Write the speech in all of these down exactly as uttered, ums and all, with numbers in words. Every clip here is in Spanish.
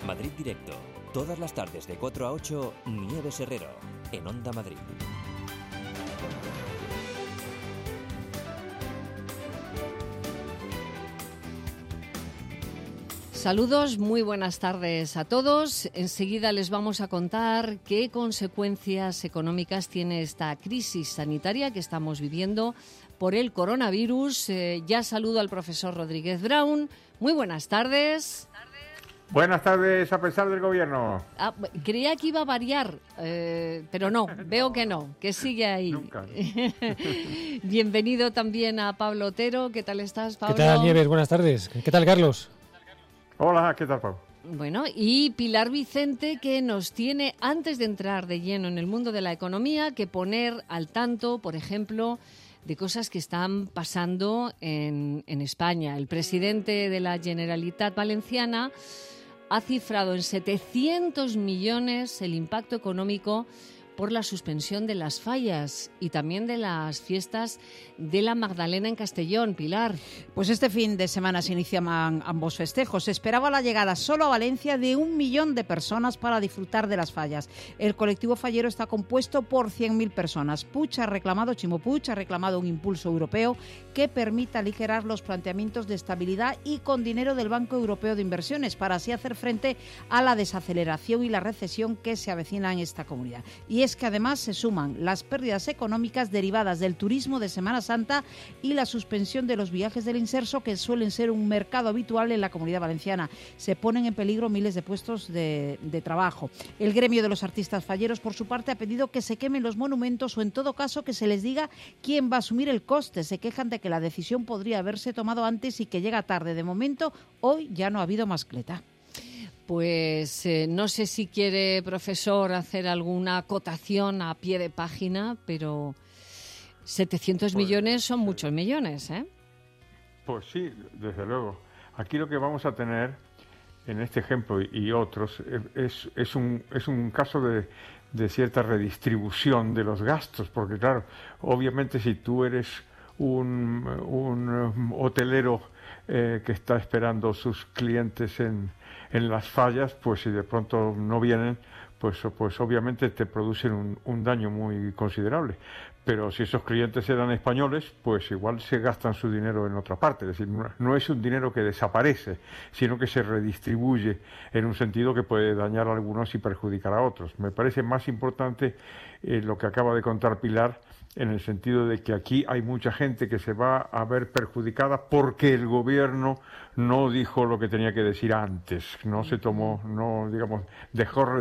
Madrid Directo. Todas las tardes de cuatro a ocho, Nieves Herrero, en Onda Madrid. Saludos, muy buenas tardes a todos. Enseguida les vamos a contar qué consecuencias económicas tiene esta crisis sanitaria que estamos viviendo por el coronavirus. Eh, ya saludo al profesor Rodríguez Brown. Muy buenas tardes. Buenas tardes, a pesar del gobierno. Ah, creía que iba a variar, eh, pero no, veo que no, que sigue ahí. Nunca. Bienvenido también a Pablo Otero. ¿Qué tal estás, Pablo? ¿Qué tal, Nieves? Buenas tardes. ¿Qué tal, Carlos? Hola, ¿qué tal, Pablo? Bueno, y Pilar Vicente, que nos tiene, antes de entrar de lleno en el mundo de la economía, que poner al tanto, por ejemplo, de cosas que están pasando en, en España. El presidente de la Generalitat Valenciana ha cifrado en setecientos millones el impacto económico por la suspensión de las fallas y también de las fiestas de la Magdalena en Castellón. Pilar. Pues este fin de semana se inician ambos festejos. Se esperaba la llegada solo a Valencia de un millón de personas para disfrutar de las fallas. El colectivo fallero está compuesto por cien mil personas. Puig ha reclamado, Chimo Puig ha reclamado un impulso europeo que permita aligerar los planteamientos de estabilidad y con dinero del Banco Europeo de Inversiones para así hacer frente a la desaceleración y la recesión que se avecina en esta comunidad. Y es que además se suman las pérdidas económicas derivadas del turismo de Semana Santa y la suspensión de los viajes del inserso, que suelen ser un mercado habitual en la Comunidad Valenciana. Se ponen en peligro miles de puestos de, de trabajo. El gremio de los artistas falleros, por su parte, ha pedido que se quemen los monumentos o, en todo caso, que se les diga quién va a asumir el coste. Se quejan de que la decisión podría haberse tomado antes y que llega tarde. De momento, hoy ya no ha habido mascleta. Pues eh, no sé si quiere, profesor, hacer alguna acotación a pie de página, pero setecientos pues, millones son muchos millones, ¿eh? Pues sí, desde luego. Aquí lo que vamos a tener en este ejemplo y otros es, es, un, es un caso de, de cierta redistribución de los gastos, porque claro, obviamente si tú eres un, un hotelero eh, que está esperando sus clientes en en las fallas, pues si de pronto no vienen, pues, pues obviamente te producen un, un daño muy considerable. Pero si esos clientes eran españoles, pues igual se gastan su dinero en otra parte. Es decir, no, no es un dinero que desaparece, sino que se redistribuye en un sentido que puede dañar a algunos y perjudicar a otros. Me parece más importante eh, lo que acaba de contar Pilar, en el sentido de que aquí hay mucha gente que se va a ver perjudicada porque el gobierno no dijo lo que tenía que decir antes, no se tomó, no, digamos, dejó,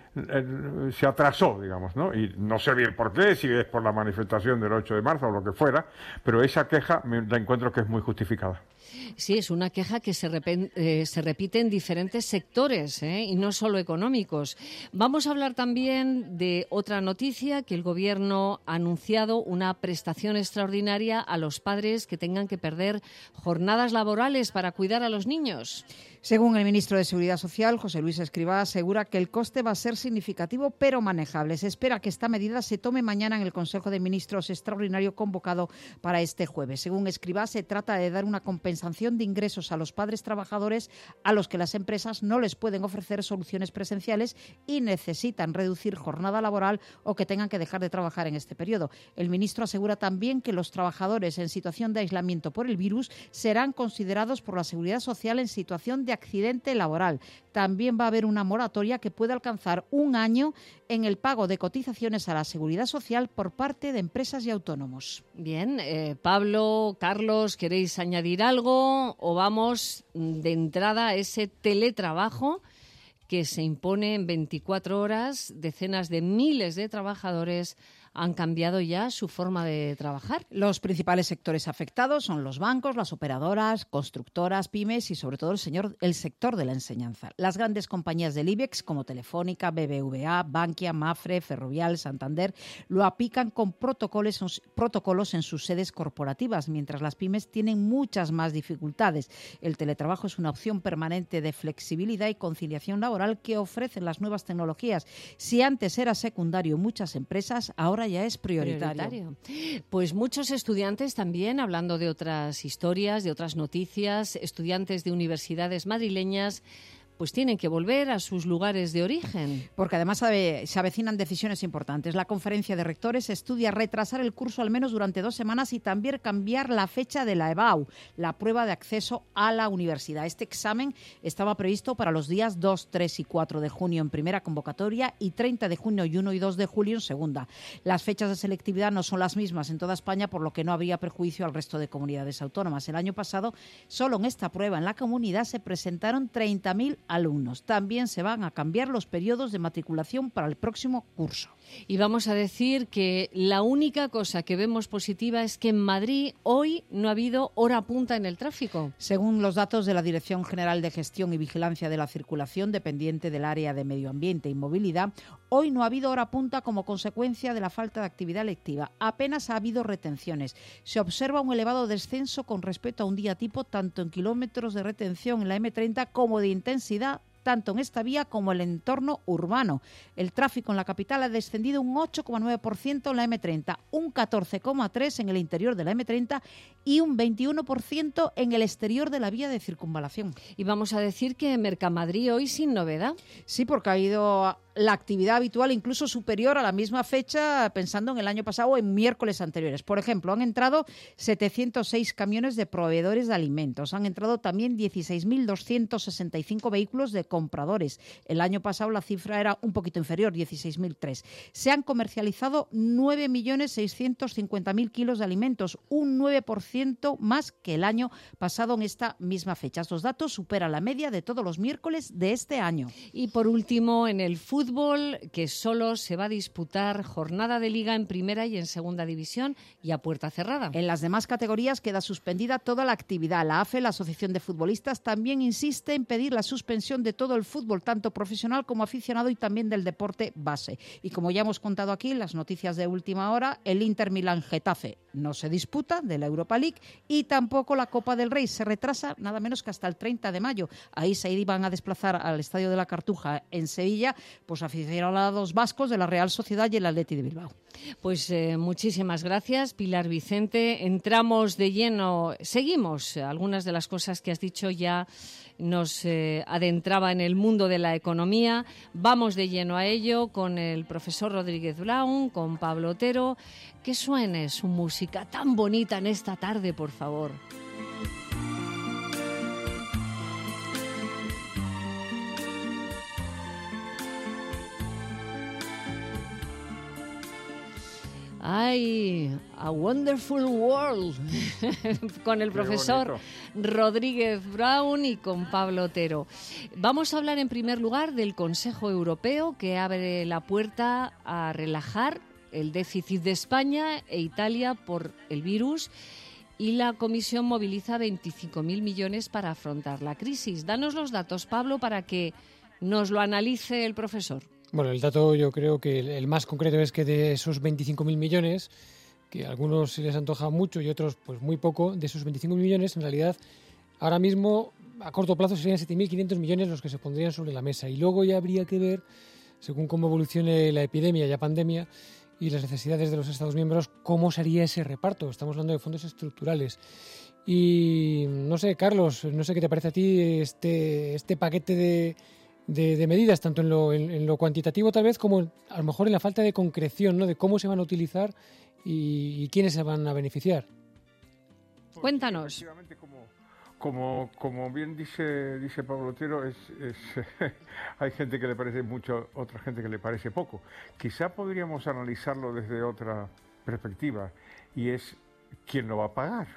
se atrasó, digamos, ¿no? Y no sé bien por qué, si es por la manifestación del ocho de marzo o lo que fuera, pero esa queja me la encuentro que es muy justificada. Sí, es una queja que se, repen, eh, se repite en diferentes sectores, ¿eh? Y no solo económicos. Vamos a hablar también de otra noticia, que el Gobierno ha anunciado una prestación extraordinaria a los padres que tengan que perder jornadas laborales para cuidar a los niños. Según el ministro de Seguridad Social, José Luis Escrivá, asegura que el coste va a ser significativo pero manejable. Se espera que esta medida se tome mañana en el Consejo de Ministros extraordinario convocado para este jueves. Según Escrivá, se trata de dar una compensación de ingresos a los padres trabajadores a los que las empresas no les pueden ofrecer soluciones presenciales y necesitan reducir jornada laboral o que tengan que dejar de trabajar en este periodo. El ministro asegura también que los trabajadores en situación de aislamiento por el virus serán considerados por la Seguridad Social en situación de accidente laboral. También va a haber una moratoria que puede alcanzar un año en el pago de cotizaciones a la Seguridad Social por parte de empresas y autónomos. Bien, eh, Pablo, Carlos, ¿queréis añadir algo o vamos de entrada a ese teletrabajo que se impone en veinticuatro horas? Decenas de miles de trabajadores han cambiado ya su forma de trabajar. Los principales sectores afectados son los bancos, las operadoras, constructoras, pymes y sobre todo el, señor, el sector de la enseñanza. Las grandes compañías del IBEX como Telefónica, B B V A, Bankia, Mafre, Ferrovial, Santander lo aplican con protocolos, protocolos en sus sedes corporativas, mientras las pymes tienen muchas más dificultades. El teletrabajo es una opción permanente de flexibilidad y conciliación laboral que ofrecen las nuevas tecnologías. Si antes era secundario en muchas empresas, ahora ya es prioritario. prioritario. Pues muchos estudiantes también, hablando de otras historias, de otras noticias, estudiantes de universidades madrileñas pues tienen que volver a sus lugares de origen. Porque además se avecinan decisiones importantes. La conferencia de rectores estudia retrasar el curso al menos durante dos semanas y también cambiar la fecha de la E B A U, la prueba de acceso a la universidad. Este examen estaba previsto para los días dos, tres y cuatro de junio en primera convocatoria y treinta de junio y uno y dos de julio en segunda. Las fechas de selectividad no son las mismas en toda España, por lo que no habría perjuicio al resto de comunidades autónomas. El año pasado, solo en esta prueba en la comunidad se presentaron treinta mil alumnos. También se van a cambiar los periodos de matriculación para el próximo curso. Y vamos a decir que la única cosa que vemos positiva es que en Madrid hoy no ha habido hora punta en el tráfico. Según los datos de la Dirección General de Gestión y Vigilancia de la Circulación, dependiente del área de Medio Ambiente y Movilidad, hoy no ha habido hora punta como consecuencia de la falta de actividad lectiva. Apenas ha habido retenciones. Se observa un elevado descenso con respecto a un día tipo, tanto en kilómetros de retención en la eme treinta como de intensidad, tanto en esta vía como en el entorno urbano. El tráfico en la capital ha descendido un ocho coma nueve por ciento en la eme treinta, un catorce coma tres por ciento en el interior de la eme treinta y un veintiuno por ciento en el exterior de la vía de circunvalación. Y vamos a decir que Mercamadrid hoy sin novedad. Sí, porque ha habido la actividad habitual incluso superior a la misma fecha, pensando en el año pasado o en miércoles anteriores. Por ejemplo, han entrado setecientos seis camiones de proveedores de alimentos. Han entrado también dieciséis mil doscientos sesenta y cinco vehículos de compradores. El año pasado la cifra era un poquito inferior, dieciséis mil tres. Se han comercializado nueve millones seiscientos cincuenta mil kilos de alimentos, un nueve por ciento más que el año pasado en esta misma fecha. Estos datos superan la media de todos los miércoles de este año. Y por último, en el fútbol, Fútbol, que solo se va a disputar jornada de liga en primera y en segunda división y a puerta cerrada. En las demás categorías queda suspendida toda la actividad. La A F E, la Asociación de Futbolistas, también insiste en pedir la suspensión de todo el fútbol, tanto profesional como aficionado y también del deporte base. Y como ya hemos contado aquí en las noticias de última hora, el Inter Milán-Getafe no se disputa de la Europa League y tampoco la Copa del Rey. Se retrasa nada menos que hasta el treinta de mayo. Ahí se iban a desplazar al Estadio de la Cartuja en Sevilla, pues aficionados vascos de la Real Sociedad y el Athletic de Bilbao. Pues eh, muchísimas gracias, Pilar Vicente. Entramos de lleno, seguimos algunas de las cosas que has dicho, ya nos eh, adentraba en el mundo de la economía. Vamos de lleno a ello con el profesor Rodríguez Brown, con Pablo Otero. Que suene su música tan bonita en esta tarde, por favor. ¡Ay! A Wonderful World, con el profesor Rodríguez Brown y con Pablo Otero. Vamos a hablar en primer lugar del Consejo Europeo, que abre la puerta a relajar el déficit de España e Italia por el virus, y la Comisión moviliza veinticinco mil millones para afrontar la crisis. Danos los datos, Pablo, para que nos lo analice el profesor. Bueno, el dato yo creo que el, el más concreto es que de esos veinticinco mil millones, que a algunos se les antoja mucho y otros pues muy poco, de esos veinticinco mil millones en realidad ahora mismo a corto plazo serían siete mil quinientos millones los que se pondrían sobre la mesa, y luego ya habría que ver, según cómo evolucione la epidemia y la pandemia y las necesidades de los Estados miembros, cómo sería ese reparto. Estamos hablando de fondos estructurales. Y no sé, Carlos, no sé qué te parece a ti este, este paquete de De, de medidas, tanto en lo, en, en lo cuantitativo tal vez, como a lo mejor en la falta de concreción, ¿no? De cómo se van a utilizar y, y quiénes se van a beneficiar. Cuéntanos. Efectivamente, como, como, como bien dice, dice Pablo Otero, es, es, hay gente que le parece mucho, otra gente que le parece poco. Quizá podríamos analizarlo desde otra perspectiva, y es quién lo va a pagar.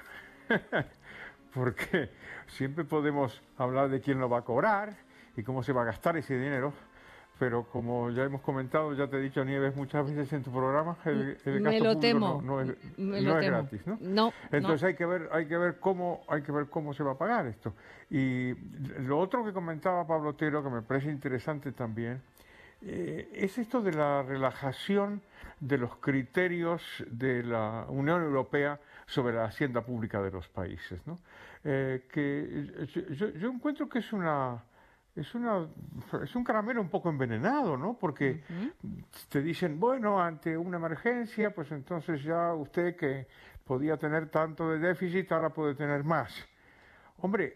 Porque siempre podemos hablar de quién lo va a cobrar y cómo se va a gastar ese dinero, pero como ya hemos comentado, ya te he dicho, Nieves, muchas veces en tu programa, el, el Me gasto lo público temo. no, no es, Me no lo es temo. gratis, ¿no? No. Entonces no. hay que ver, hay que ver cómo, hay que ver cómo se va a pagar esto. Y lo otro que comentaba Pablo Otero, que me parece interesante también, eh, es esto de la relajación de los criterios de la Unión Europea sobre la hacienda pública de los países, ¿no? Eh, que yo, yo encuentro que es una Es, una, es un caramelo un poco envenenado, ¿no? Porque uh-huh. te dicen, bueno, ante una emergencia, pues entonces ya usted que podía tener tanto de déficit, ahora puede tener más. Hombre,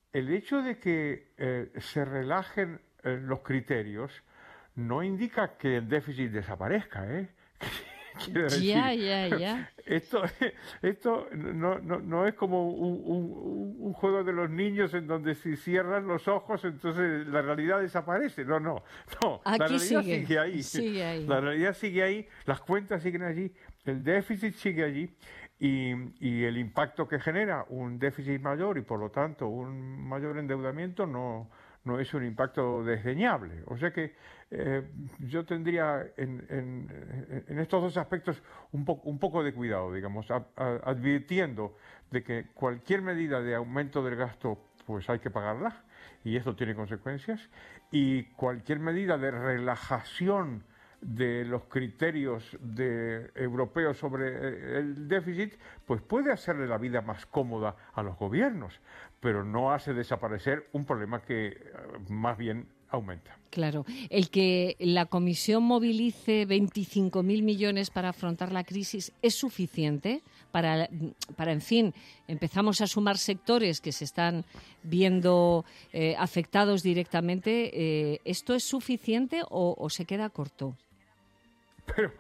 el hecho de que eh, se relajen eh, los criterios no indica que el déficit desaparezca, ¿eh? Quiero decir, ya, ya, ya. Esto, esto no, no, no es como un, un, un juego de los niños en donde si cierran los ojos entonces la realidad desaparece. No, no, no. Aquí la realidad sigue, sigue ahí. sigue ahí. La realidad sigue ahí, las cuentas siguen allí, el déficit sigue allí y, y el impacto que genera un déficit mayor y por lo tanto un mayor endeudamiento no, no es un impacto desdeñable. O sea que eh, yo tendría en, en, en estos dos aspectos un, po, un poco de cuidado, digamos, a, a, advirtiendo de que cualquier medida de aumento del gasto pues hay que pagarla y esto tiene consecuencias, y cualquier medida de relajación de los criterios de europeos sobre el déficit, pues puede hacerle la vida más cómoda a los gobiernos, pero no hace desaparecer un problema que más bien aumenta. Claro, el que la Comisión movilice veinticinco mil millones para afrontar la crisis es suficiente para, para en fin, empezamos a sumar sectores que se están viendo eh, afectados directamente. Eh, ¿Esto es suficiente o, o se queda corto? Pero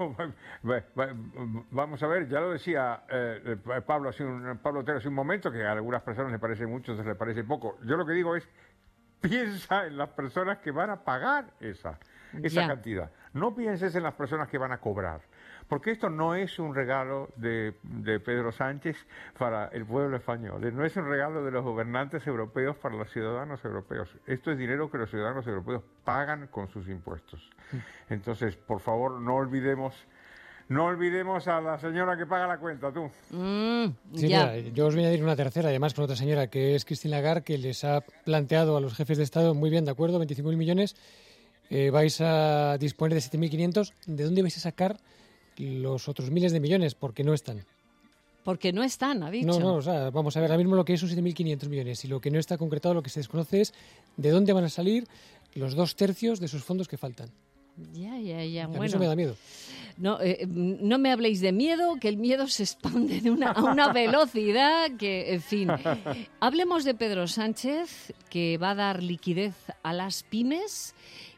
vamos a ver, ya lo decía eh, Pablo, hace un, Pablo Otero hace un momento, que a algunas personas les parece mucho, a otras les parece poco. Yo lo que digo es, piensa en las personas que van a pagar esa, esa cantidad. No pienses en las personas que van a cobrar. Porque esto no es un regalo de, de Pedro Sánchez para el pueblo español. No es un regalo de los gobernantes europeos para los ciudadanos europeos. Esto es dinero que los ciudadanos europeos pagan con sus impuestos. Entonces, por favor, no olvidemos... No olvidemos a la señora que paga la cuenta, tú. Mm, sí, ya. Mira, yo os voy a añadir una tercera, además con otra señora, que es Christine Lagarde, que les ha planteado a los jefes de Estado, muy bien, de acuerdo, veinticinco mil millones, eh, vais a disponer de siete mil quinientos. ¿De dónde vais a sacar los otros miles de millones? Porque no están. Porque no están, ha dicho. No, no, o sea, vamos a ver, ahora mismo lo que es son siete mil quinientos millones, y lo que no está concretado, lo que se desconoce es de dónde van a salir los dos tercios de esos fondos que faltan. Ya, ya, ya. A mí bueno. eso me da miedo. No, eh, no me habléis de miedo, que el miedo se expande de una, a una velocidad que, en fin. Hablemos de Pedro Sánchez, que va a dar liquidez a las pymes,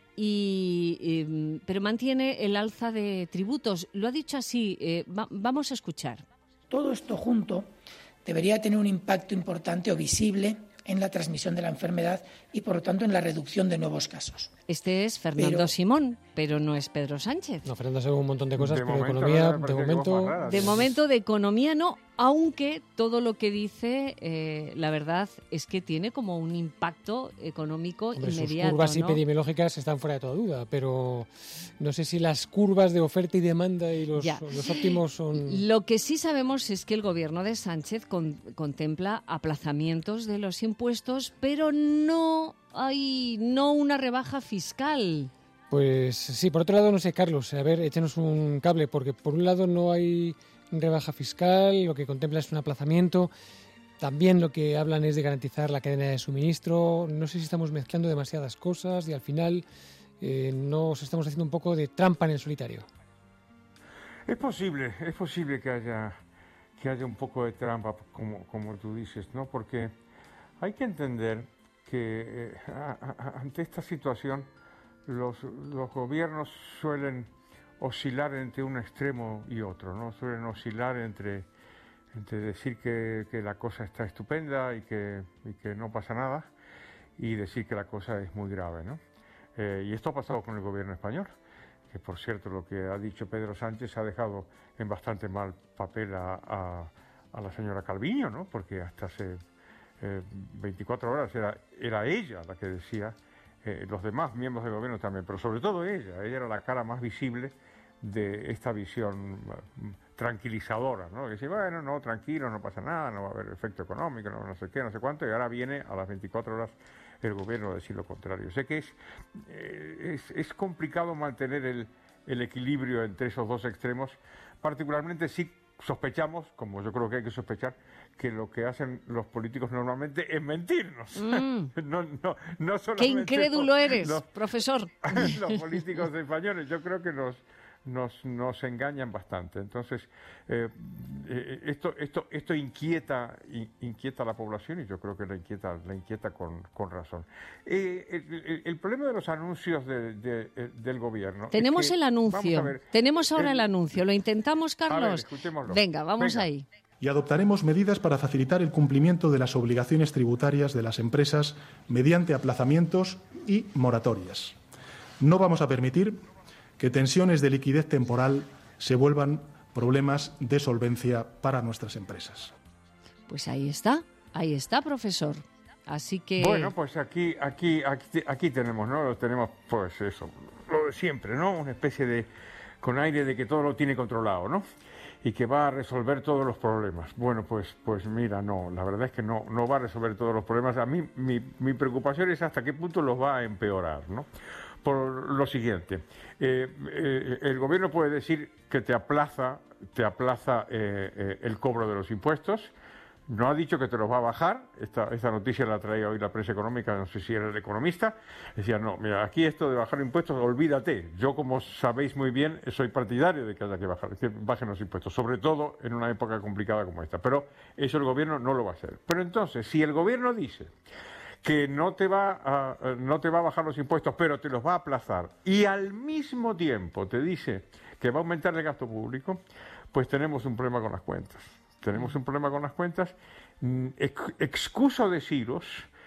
y, eh, pero mantiene el alza de tributos. Lo ha dicho así, eh, va, vamos a escuchar. Todo esto junto debería tener un impacto importante o visible en la transmisión de la enfermedad y, por lo tanto, en la reducción de nuevos casos. Este es Fernando pero, Simón, pero no es Pedro Sánchez. No, Fernando sabe un montón de cosas, de pero momento, economía, no, de momento... raras, De ¿sí? momento de economía no, aunque todo lo que dice, eh, la verdad es que tiene como un impacto económico Hombre, inmediato. sus curvas ¿no? epidemiológicas están fuera de toda duda, pero no sé si las curvas de oferta y demanda y los, los óptimos son... Lo que sí sabemos es que el gobierno de Sánchez con, contempla aplazamientos de los impuestos, pero no hay no una rebaja fiscal. Pues sí, por otro lado, no sé, Carlos, a ver, échenos un cable, porque por un lado no hay rebaja fiscal, lo que contempla es un aplazamiento, también lo que hablan es de garantizar la cadena de suministro. No sé si estamos mezclando demasiadas cosas y al final eh, nos estamos haciendo un poco de trampa en el solitario. Es posible, es posible que haya, que haya un poco de trampa, como, como tú dices, ¿no? Porque hay que entender que eh, a, a, ante esta situación los, los gobiernos suelen oscilar entre un extremo y otro, ¿no? Suelen oscilar entre, entre decir que, que la cosa está estupenda y que, y que no pasa nada, y decir que la cosa es muy grave, ¿no? Eh, y esto ha pasado con el gobierno español, que por cierto lo que ha dicho Pedro Sánchez ha dejado en bastante mal papel a, a, a la señora Calviño, ¿no? Porque hasta hace eh, veinticuatro horas era, era ella la que decía, eh, los demás miembros del gobierno también, pero sobre todo ella, ella era la cara más visible de esta visión tranquilizadora, ¿no? Que dice, bueno, no, tranquilo, no pasa nada, no va a haber efecto económico, no, no sé qué, no sé cuánto, y ahora viene a las veinticuatro horas el gobierno a decir lo contrario. Sé que es, eh, es, es complicado mantener el, el equilibrio entre esos dos extremos, particularmente si sospechamos, como yo creo que hay que sospechar, que lo que hacen los políticos normalmente es mentirnos. Mm. no, no, no solamente ¡Qué incrédulo los, eres, los, profesor! los políticos españoles, yo creo que los, nos, nos engañan bastante. Entonces, eh, eh, esto, esto, esto inquieta, inquieta a la población y yo creo que la inquieta, la inquieta con, con razón. Eh, el, el, el problema de los anuncios de, de, de, del gobierno. Tenemos es que, el anuncio. ver, Tenemos ahora el, el anuncio. ¿Lo intentamos, Carlos? A ver, escuchémoslo. Venga, vamos Venga. ahí. Y adoptaremos medidas para facilitar el cumplimiento de las obligaciones tributarias de las empresas mediante aplazamientos y moratorias. No vamos a permitir que tensiones de liquidez temporal se vuelvan problemas de solvencia para nuestras empresas. Pues ahí está, ahí está, profesor. Así que... Bueno, pues aquí, aquí, aquí, aquí tenemos, ¿no? Tenemos, pues eso, lo de siempre, ¿no? Una especie de, con aire de que todo lo tiene controlado, ¿no? Y que va a resolver todos los problemas. Bueno, pues, pues mira, no, la verdad es que no, no va a resolver todos los problemas. A mí, mi, mi preocupación es hasta qué punto los va a empeorar, ¿no? Por lo siguiente, eh, eh, el gobierno puede decir que te aplaza, te aplaza eh, eh, el cobro de los impuestos. No ha dicho que te los va a bajar. Esta, esta noticia la traía hoy la prensa económica, no sé si era el Economista. Decía, no, mira, aquí esto de bajar impuestos, olvídate. Yo, como sabéis muy bien, soy partidario de que haya que bajar, que bajen los impuestos, sobre todo en una época complicada como esta. Pero eso el gobierno no lo va a hacer. Pero entonces, si el gobierno dice que no te va a, no te va a bajar los impuestos, pero te los va a aplazar, y al mismo tiempo te dice que va a aumentar el gasto público, pues tenemos un problema con las cuentas. Tenemos un problema con las cuentas. Ex- excuso deciros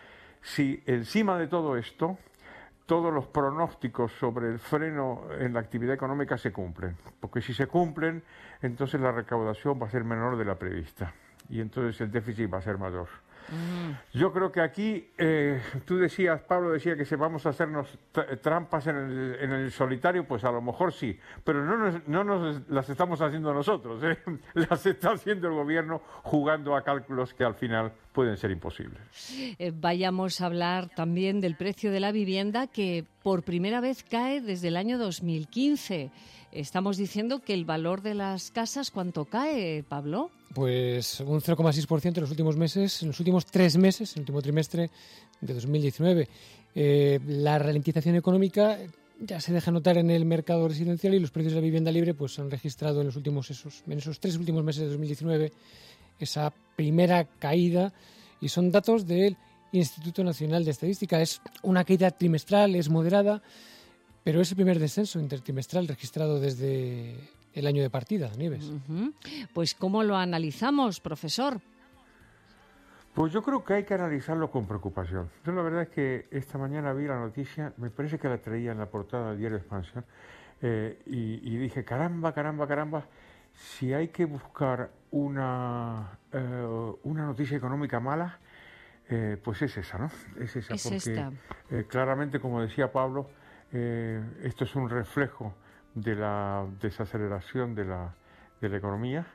si encima de todo esto todos los pronósticos sobre el freno en la actividad económica se cumplen. Porque si se cumplen, entonces la recaudación va a ser menor de la prevista. Y entonces el déficit va a ser mayor. Mm. Yo creo que aquí, eh, tú decías, Pablo decía que se vamos a hacernos t- trampas en el, en el solitario, pues a lo mejor sí, pero no nos, no nos las estamos haciendo nosotros, ¿eh? Las está haciendo el gobierno jugando a cálculos que al final pueden ser imposibles. Eh, vayamos a hablar también del precio de la vivienda, que por primera vez cae desde el año dos mil quince. Estamos diciendo que el valor de las casas, ¿cuánto cae, Pablo? Pues un cero coma seis por ciento en los últimos meses, en los últimos tres meses, en el último trimestre de dos mil diecinueve. Eh, la ralentización económica ya se deja notar en el mercado residencial y los precios de la vivienda libre pues han registrado en los últimos esos, en esos tres últimos meses de dos mil diecinueve esa primera caída, y son datos del Instituto Nacional de Estadística. Es una caída trimestral, es moderada, pero es el primer descenso intertrimestral registrado desde el año de partida, Nieves. Uh-huh. Pues ¿cómo lo analizamos, profesor? Pues yo creo que hay que analizarlo con preocupación. Yo la verdad es que esta mañana vi la noticia, me parece que la traía en la portada del diario Expansión, eh, y, y dije, caramba, caramba, caramba, si hay que buscar una, eh, una noticia económica mala, eh, pues es esa, ¿no? Es esa, es porque esta. Eh, claramente, como decía Pablo, eh, esto es un reflejo de la desaceleración de la, de la economía,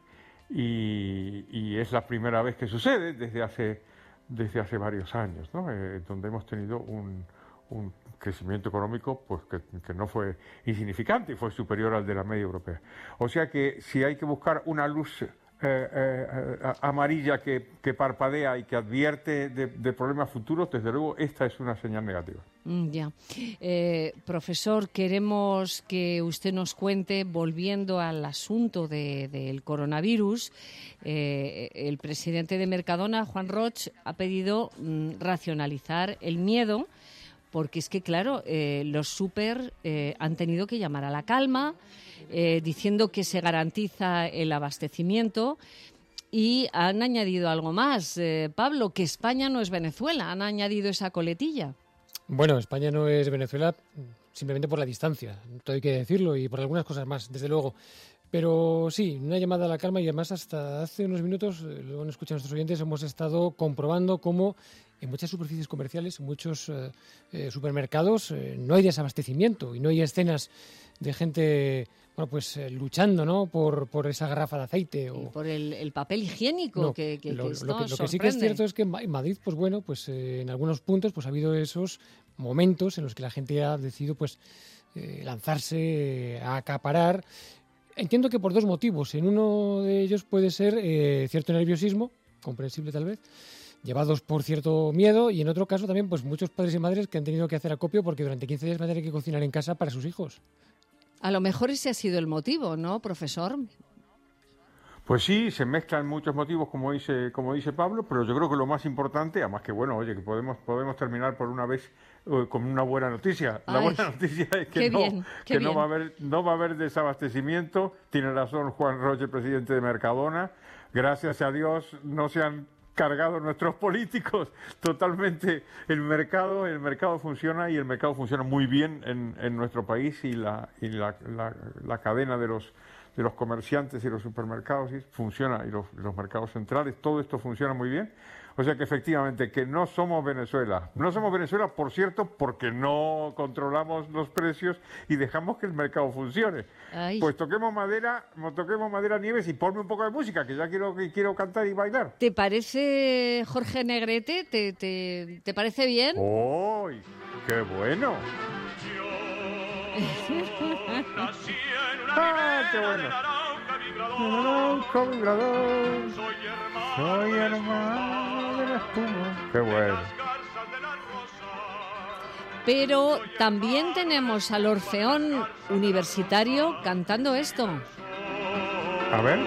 y, y es la primera vez que sucede desde hace, desde hace varios años, ¿no? Eh, donde hemos tenido un, un crecimiento económico pues que, que no fue insignificante, fue superior al de la media europea. O sea que si hay que buscar una luz Eh, eh, amarilla que, que parpadea y que advierte de, de problemas futuros, desde luego esta es una señal negativa. Mm, ya. Eh, profesor, queremos que usted nos cuente, volviendo al asunto de, del coronavirus, eh, el presidente de Mercadona, Juan Roig, ha pedido mm, racionalizar el miedo, porque es que, claro, eh, los súper eh, han tenido que llamar a la calma, eh, diciendo que se garantiza el abastecimiento, y han añadido algo más, eh, Pablo, que España no es Venezuela, han añadido esa coletilla. Bueno, España no es Venezuela simplemente por la distancia, todo hay que decirlo, y por algunas cosas más, desde luego. Pero sí, una llamada a la calma, y además hasta hace unos minutos, lo han escuchado nuestros oyentes, hemos estado comprobando cómo en muchas superficies comerciales, en muchos eh, eh, supermercados, eh, no hay desabastecimiento y no hay escenas de gente bueno, pues eh, luchando, ¿no? por, por esa garrafa de aceite. O... Y por el, el papel higiénico, no, que, que, lo, que esto lo, que, lo que sí sorprende. que es cierto es que en Madrid, pues bueno, pues eh, en algunos puntos pues ha habido esos momentos en los que la gente ha decidido pues eh, lanzarse a acaparar. Entiendo que por dos motivos. En uno de ellos puede ser eh, cierto nerviosismo, comprensible tal vez, llevados por cierto miedo, y en otro caso también pues muchos padres y madres que han tenido que hacer acopio porque durante quince días van a tener que cocinar en casa para sus hijos. A lo mejor ese ha sido el motivo, ¿no, profesor? Pues sí, se mezclan muchos motivos, como dice, como dice Pablo, pero yo creo que lo más importante, además que bueno, oye, que podemos, podemos terminar por una vez uh, con una buena noticia. La Ay, buena noticia es que, qué no, bien, qué que no bien. va a haber, no va a haber desabastecimiento. Tiene razón Juan Roche, presidente de Mercadona. Gracias a Dios no se han cargado nuestros políticos totalmente el mercado. El mercado funciona y el mercado funciona muy bien en, en nuestro país y la, y la, la, la cadena de los de los comerciantes y los supermercados y funciona, y los, los mercados centrales, todo esto funciona muy bien. O sea que efectivamente que no somos Venezuela. No somos Venezuela, por cierto, porque no controlamos los precios y dejamos que el mercado funcione. Ay. Pues toquemos madera, toquemos madera, Nieves, y ponme un poco de música, que ya quiero, que quiero cantar y bailar. ¿Te parece, Jorge Negrete? ¿Te, te, te parece bien? ¡Uy! ¡Qué bueno! ¡Ah, qué bueno! Naranja vibrador, soy hermano de la espuma. ¡Qué bueno! Pero también tenemos al Orfeón Universitario cantando esto. A ver.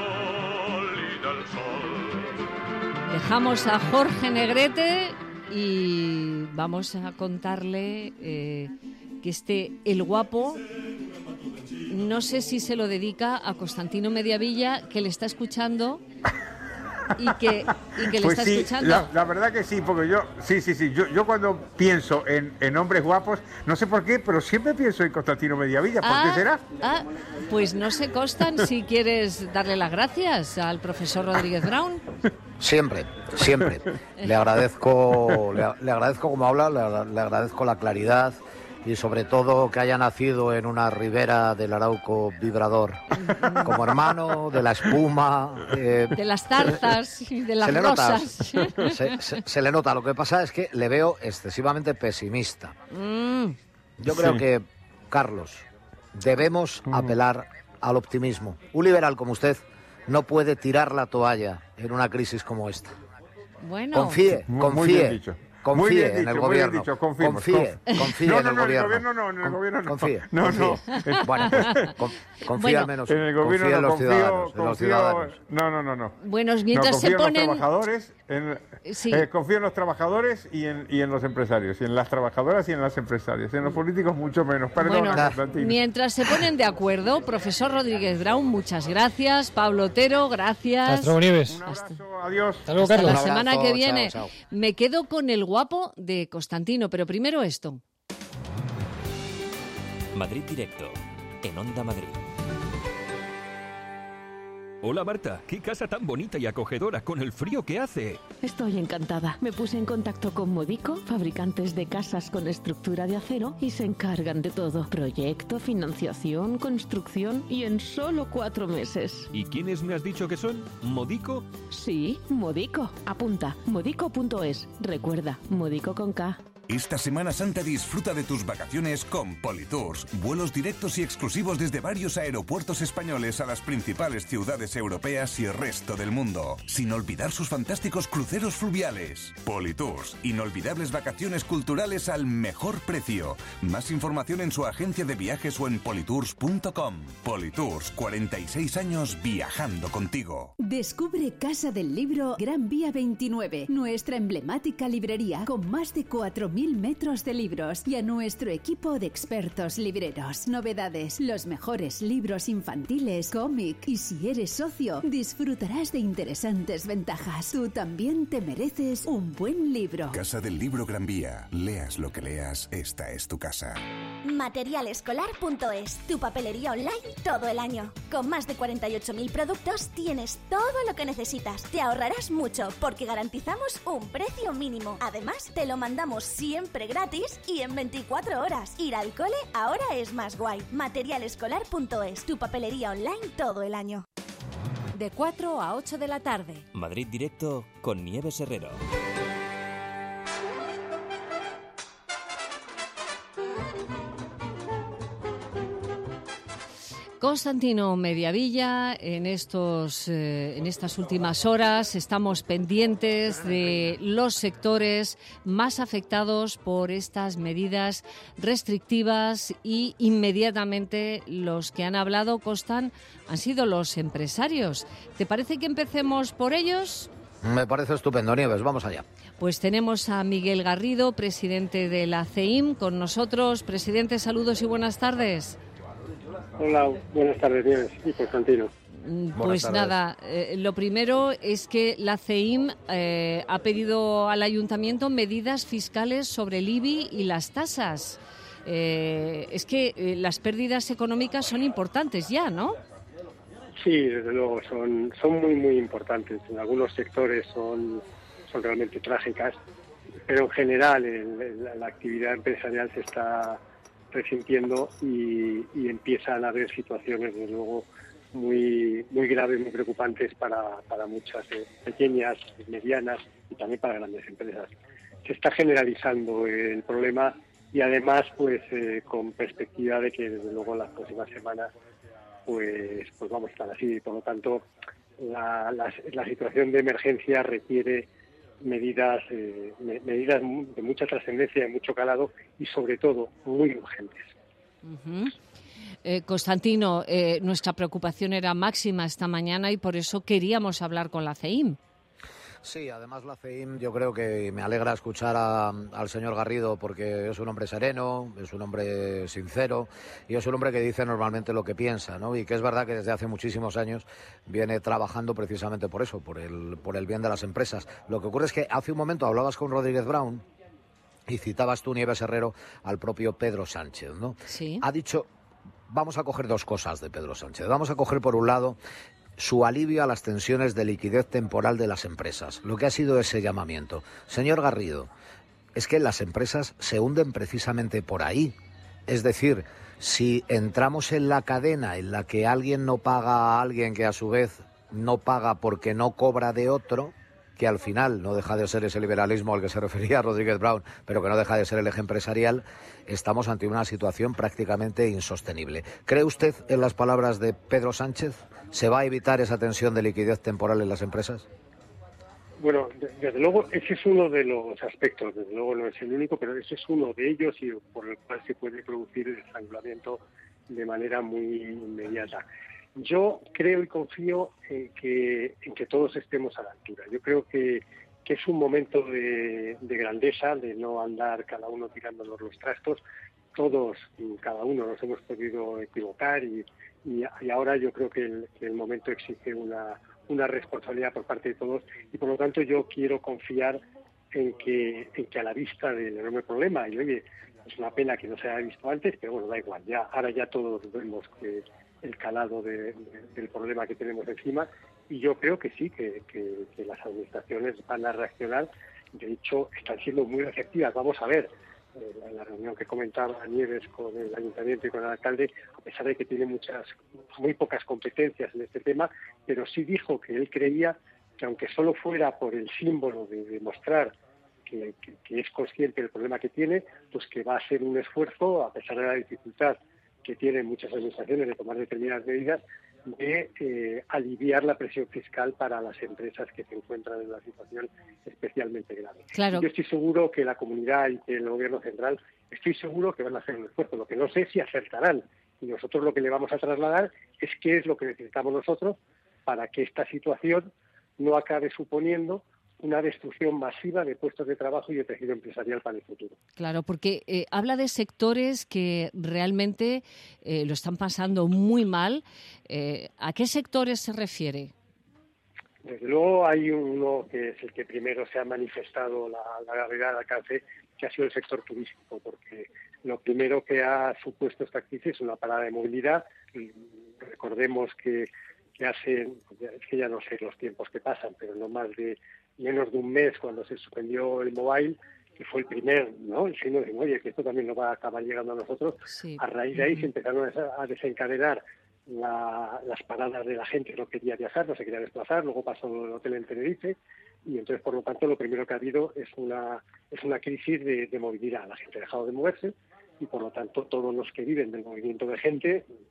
Dejamos a Jorge Negrete y vamos a contarle eh, que este El Guapo, no sé si se lo dedica a Constantino Mediavilla, que le está escuchando y que, y que le Pues está sí, escuchando. la, la verdad que sí, porque yo, sí, sí, sí, yo, yo cuando pienso en, en hombres guapos, no sé por qué, pero siempre pienso en Constantino Mediavilla. ¿Por Ah, qué será? ah, pues no se constan si quieres darle las gracias al profesor Rodríguez Brown. Siempre, siempre. Le agradezco, le, le agradezco como habla, le, le agradezco la claridad y sobre todo que haya nacido en una ribera del Arauco vibrador, como hermano de la espuma. Eh, De las zarzas y de las se le nota, rosas. se, se- se le nota. Lo que pasa es que le veo excesivamente pesimista. Mm, Yo creo Sí. que, Carlos, debemos apelar al optimismo. Un liberal como usted no puede tirar la toalla en una crisis como esta. bueno, Confíe, Muy- muy confíe. bien dicho. Muy Confíe bien en dicho, el muy bien gobierno. dicho, confiemos, confíe, conf- confíe No, en no, el no, en el gobierno. gobierno no, en el Con- gobierno no. Confíe, No, confíe. no. Bueno, pues, con- confíe Bueno, al menos. En el gobierno confíe en no los confío, ciudadanos. en los confío- ciudadanos. No, no, no, no. bueno, No, mientras confío se en los ponen... trabajadores, en, Sí. eh, confío en los trabajadores y en, y en los empresarios, y en las trabajadoras y en las empresarias. En los políticos mucho menos. Perdona, Bueno, Constantino. mientras se ponen de acuerdo, profesor Rodríguez Brown, muchas gracias. Pablo Otero, gracias. Hasta luego, Nieves. Un abrazo, adiós. Hasta luego, Hasta Carlos. la Un semana abrazo, que viene. chao, chao. Me quedo con el guapo de Constantino, pero primero esto. Madrid Directo, en Onda Madrid. Hola Marta, qué casa tan bonita y acogedora con el frío que hace. Estoy encantada. Me puse en contacto con Modico, fabricantes de casas con estructura de acero, y se encargan de todo. Proyecto, financiación, construcción y en solo cuatro meses. ¿Y quiénes me has dicho que son? ¿Modico? Sí, Modico. Apunta, modico punto es. Recuerda, Modico con K. Esta Semana Santa disfruta de tus vacaciones con Politours. Vuelos directos y exclusivos desde varios aeropuertos españoles a las principales ciudades europeas y el resto del mundo. Sin olvidar sus fantásticos cruceros fluviales. Politours. Inolvidables vacaciones culturales al mejor precio. Más información en su agencia de viajes o en politours punto com. Politours, cuarenta y seis años viajando contigo. Descubre Casa del Libro Gran Vía veintinueve, nuestra emblemática librería con más de cuatro mil metros de libros, y a nuestro equipo de expertos libreros. Novedades, los mejores libros infantiles, cómic, y si eres socio, disfrutarás de interesantes ventajas. Tú también te mereces un buen libro. Casa del Libro Gran Vía. Leas lo que leas, esta es tu casa. Materialescolar punto es, tu papelería online todo el año. Con más de cuarenta y ocho mil productos tienes todo lo que necesitas. Te ahorrarás mucho porque garantizamos un precio mínimo. Además, te lo mandamos siempre gratis y en veinticuatro horas. Ir al cole ahora es más guay. Materialescolar punto es, tu papelería online todo el año. De cuatro a ocho de la tarde. Madrid Directo con Nieves Herrero. Constantino Mediavilla, en estos, eh, en estas últimas horas estamos pendientes de los sectores más afectados por estas medidas restrictivas y inmediatamente los que han hablado, Constan, han sido los empresarios. ¿Te parece que empecemos por ellos? Me parece estupendo, Nieves, vamos allá. Pues tenemos a Miguel Garrido, presidente de la C E I M, con nosotros. Presidente, saludos y buenas tardes. Hola, buenas tardes, Nieves y Constantino. Pues nada, eh, lo primero es que la C E I M eh, ha pedido al ayuntamiento medidas fiscales sobre el I B I y las tasas. Eh, es que eh, las pérdidas económicas son importantes ya, ¿no? Sí, desde luego, son, son muy, muy importantes. En algunos sectores son, son realmente trágicas, pero en general el, el, la actividad empresarial se está resintiendo y, y empiezan a haber situaciones, desde luego, muy, muy graves, muy preocupantes para, para muchas eh, pequeñas, medianas y también para grandes empresas. Se está generalizando el problema y además, pues, eh, con perspectiva de que, desde luego, en las próximas semanas Pues, pues vamos a estar así. Por lo tanto, la, la, la situación de emergencia requiere medidas, eh, me, medidas de mucha trascendencia, de mucho calado y, sobre todo, muy urgentes. Uh-huh. eh, Constantino, eh, nuestra preocupación era máxima esta mañana y por eso queríamos hablar con la C E I M. Sí, además la C E I M, yo creo que me alegra escuchar a, al señor Garrido porque es un hombre sereno, es un hombre sincero y es un hombre que dice normalmente lo que piensa, ¿no? Y que es verdad que desde hace muchísimos años viene trabajando precisamente por eso, por el, por el bien de las empresas. Lo que ocurre es que hace un momento hablabas con Rodríguez Brown y citabas tú, Nieves Herrero, al propio Pedro Sánchez, ¿no? Sí. Ha dicho, vamos a coger dos cosas de Pedro Sánchez. Vamos a coger, por un lado, su alivio a las tensiones de liquidez temporal de las empresas, lo que ha sido ese llamamiento. Señor Garrido, es que las empresas se hunden precisamente por ahí. Es decir, si entramos en la cadena en la que alguien no paga a alguien que a su vez no paga porque no cobra de otro, que al final no deja de ser ese liberalismo al que se refería Rodríguez Brown, pero que no deja de ser el eje empresarial, estamos ante una situación prácticamente insostenible. ¿Cree usted en las palabras de Pedro Sánchez? ¿Se va a evitar esa tensión de liquidez temporal en las empresas? Bueno, desde luego ese es uno de los aspectos, desde luego no es el único, pero ese es uno de ellos y por el cual se puede producir el estrangulamiento de manera muy inmediata. Yo creo y confío en que, en que todos estemos a la altura. Yo creo que, que es un momento de, de grandeza, de no andar cada uno tirándonos los trastos. Todos, cada uno, nos hemos podido equivocar y, y, y ahora yo creo que el, que el momento exige una, una responsabilidad por parte de todos y por lo tanto yo quiero confiar en que, en que a la vista del enorme problema, y oye, es una pena que no se haya visto antes, pero bueno, da igual, ya ahora ya todos vemos que el calado de, de, del problema que tenemos encima y yo creo que sí, que, que, que las administraciones van a reaccionar. De hecho, están siendo muy efectivas. Vamos a ver, eh, en la reunión que comentaba Nieves con el ayuntamiento y con el alcalde, a pesar de que tiene muchas, muy pocas competencias en este tema, pero sí dijo que él creía que aunque solo fuera por el símbolo de demostrar que, que, que es consciente del problema que tiene, pues que va a hacer un esfuerzo, a pesar de la dificultad que tienen muchas administraciones de tomar determinadas medidas, de eh, aliviar la presión fiscal para las empresas que se encuentran en una situación especialmente grave. Claro. Yo estoy seguro que la comunidad y que el gobierno central, estoy seguro que van a hacer un esfuerzo. Lo que no sé es si acertarán. Y nosotros lo que le vamos a trasladar es qué es lo que necesitamos nosotros para que esta situación no acabe suponiendo una destrucción masiva de puestos de trabajo y de tejido empresarial para el futuro. Claro, porque eh, habla de sectores que realmente eh, lo están pasando muy mal. Eh, ¿A qué sectores se refiere? Desde luego hay uno que es el que primero se ha manifestado la, la gravedad del alcance, que ha sido el sector turístico, porque lo primero que ha supuesto esta crisis es una parada de movilidad. Y recordemos que, que hace, es que ya no sé los tiempos que pasan, pero no más de menos de un mes cuando se suspendió el mobile, que fue el primer, ¿no? El signo de, oye, que esto también nos va a acabar llegando a nosotros. Sí. A raíz de ahí uh-huh. se empezaron a desencadenar la, las paradas de la gente que no quería viajar, no se quería desplazar, luego pasó el hotel en Tenerife, y entonces, por lo tanto, lo primero que ha habido es una es una crisis de, de movilidad. La gente ha dejado de moverse, y por lo tanto, todos los que viven del movimiento de gente,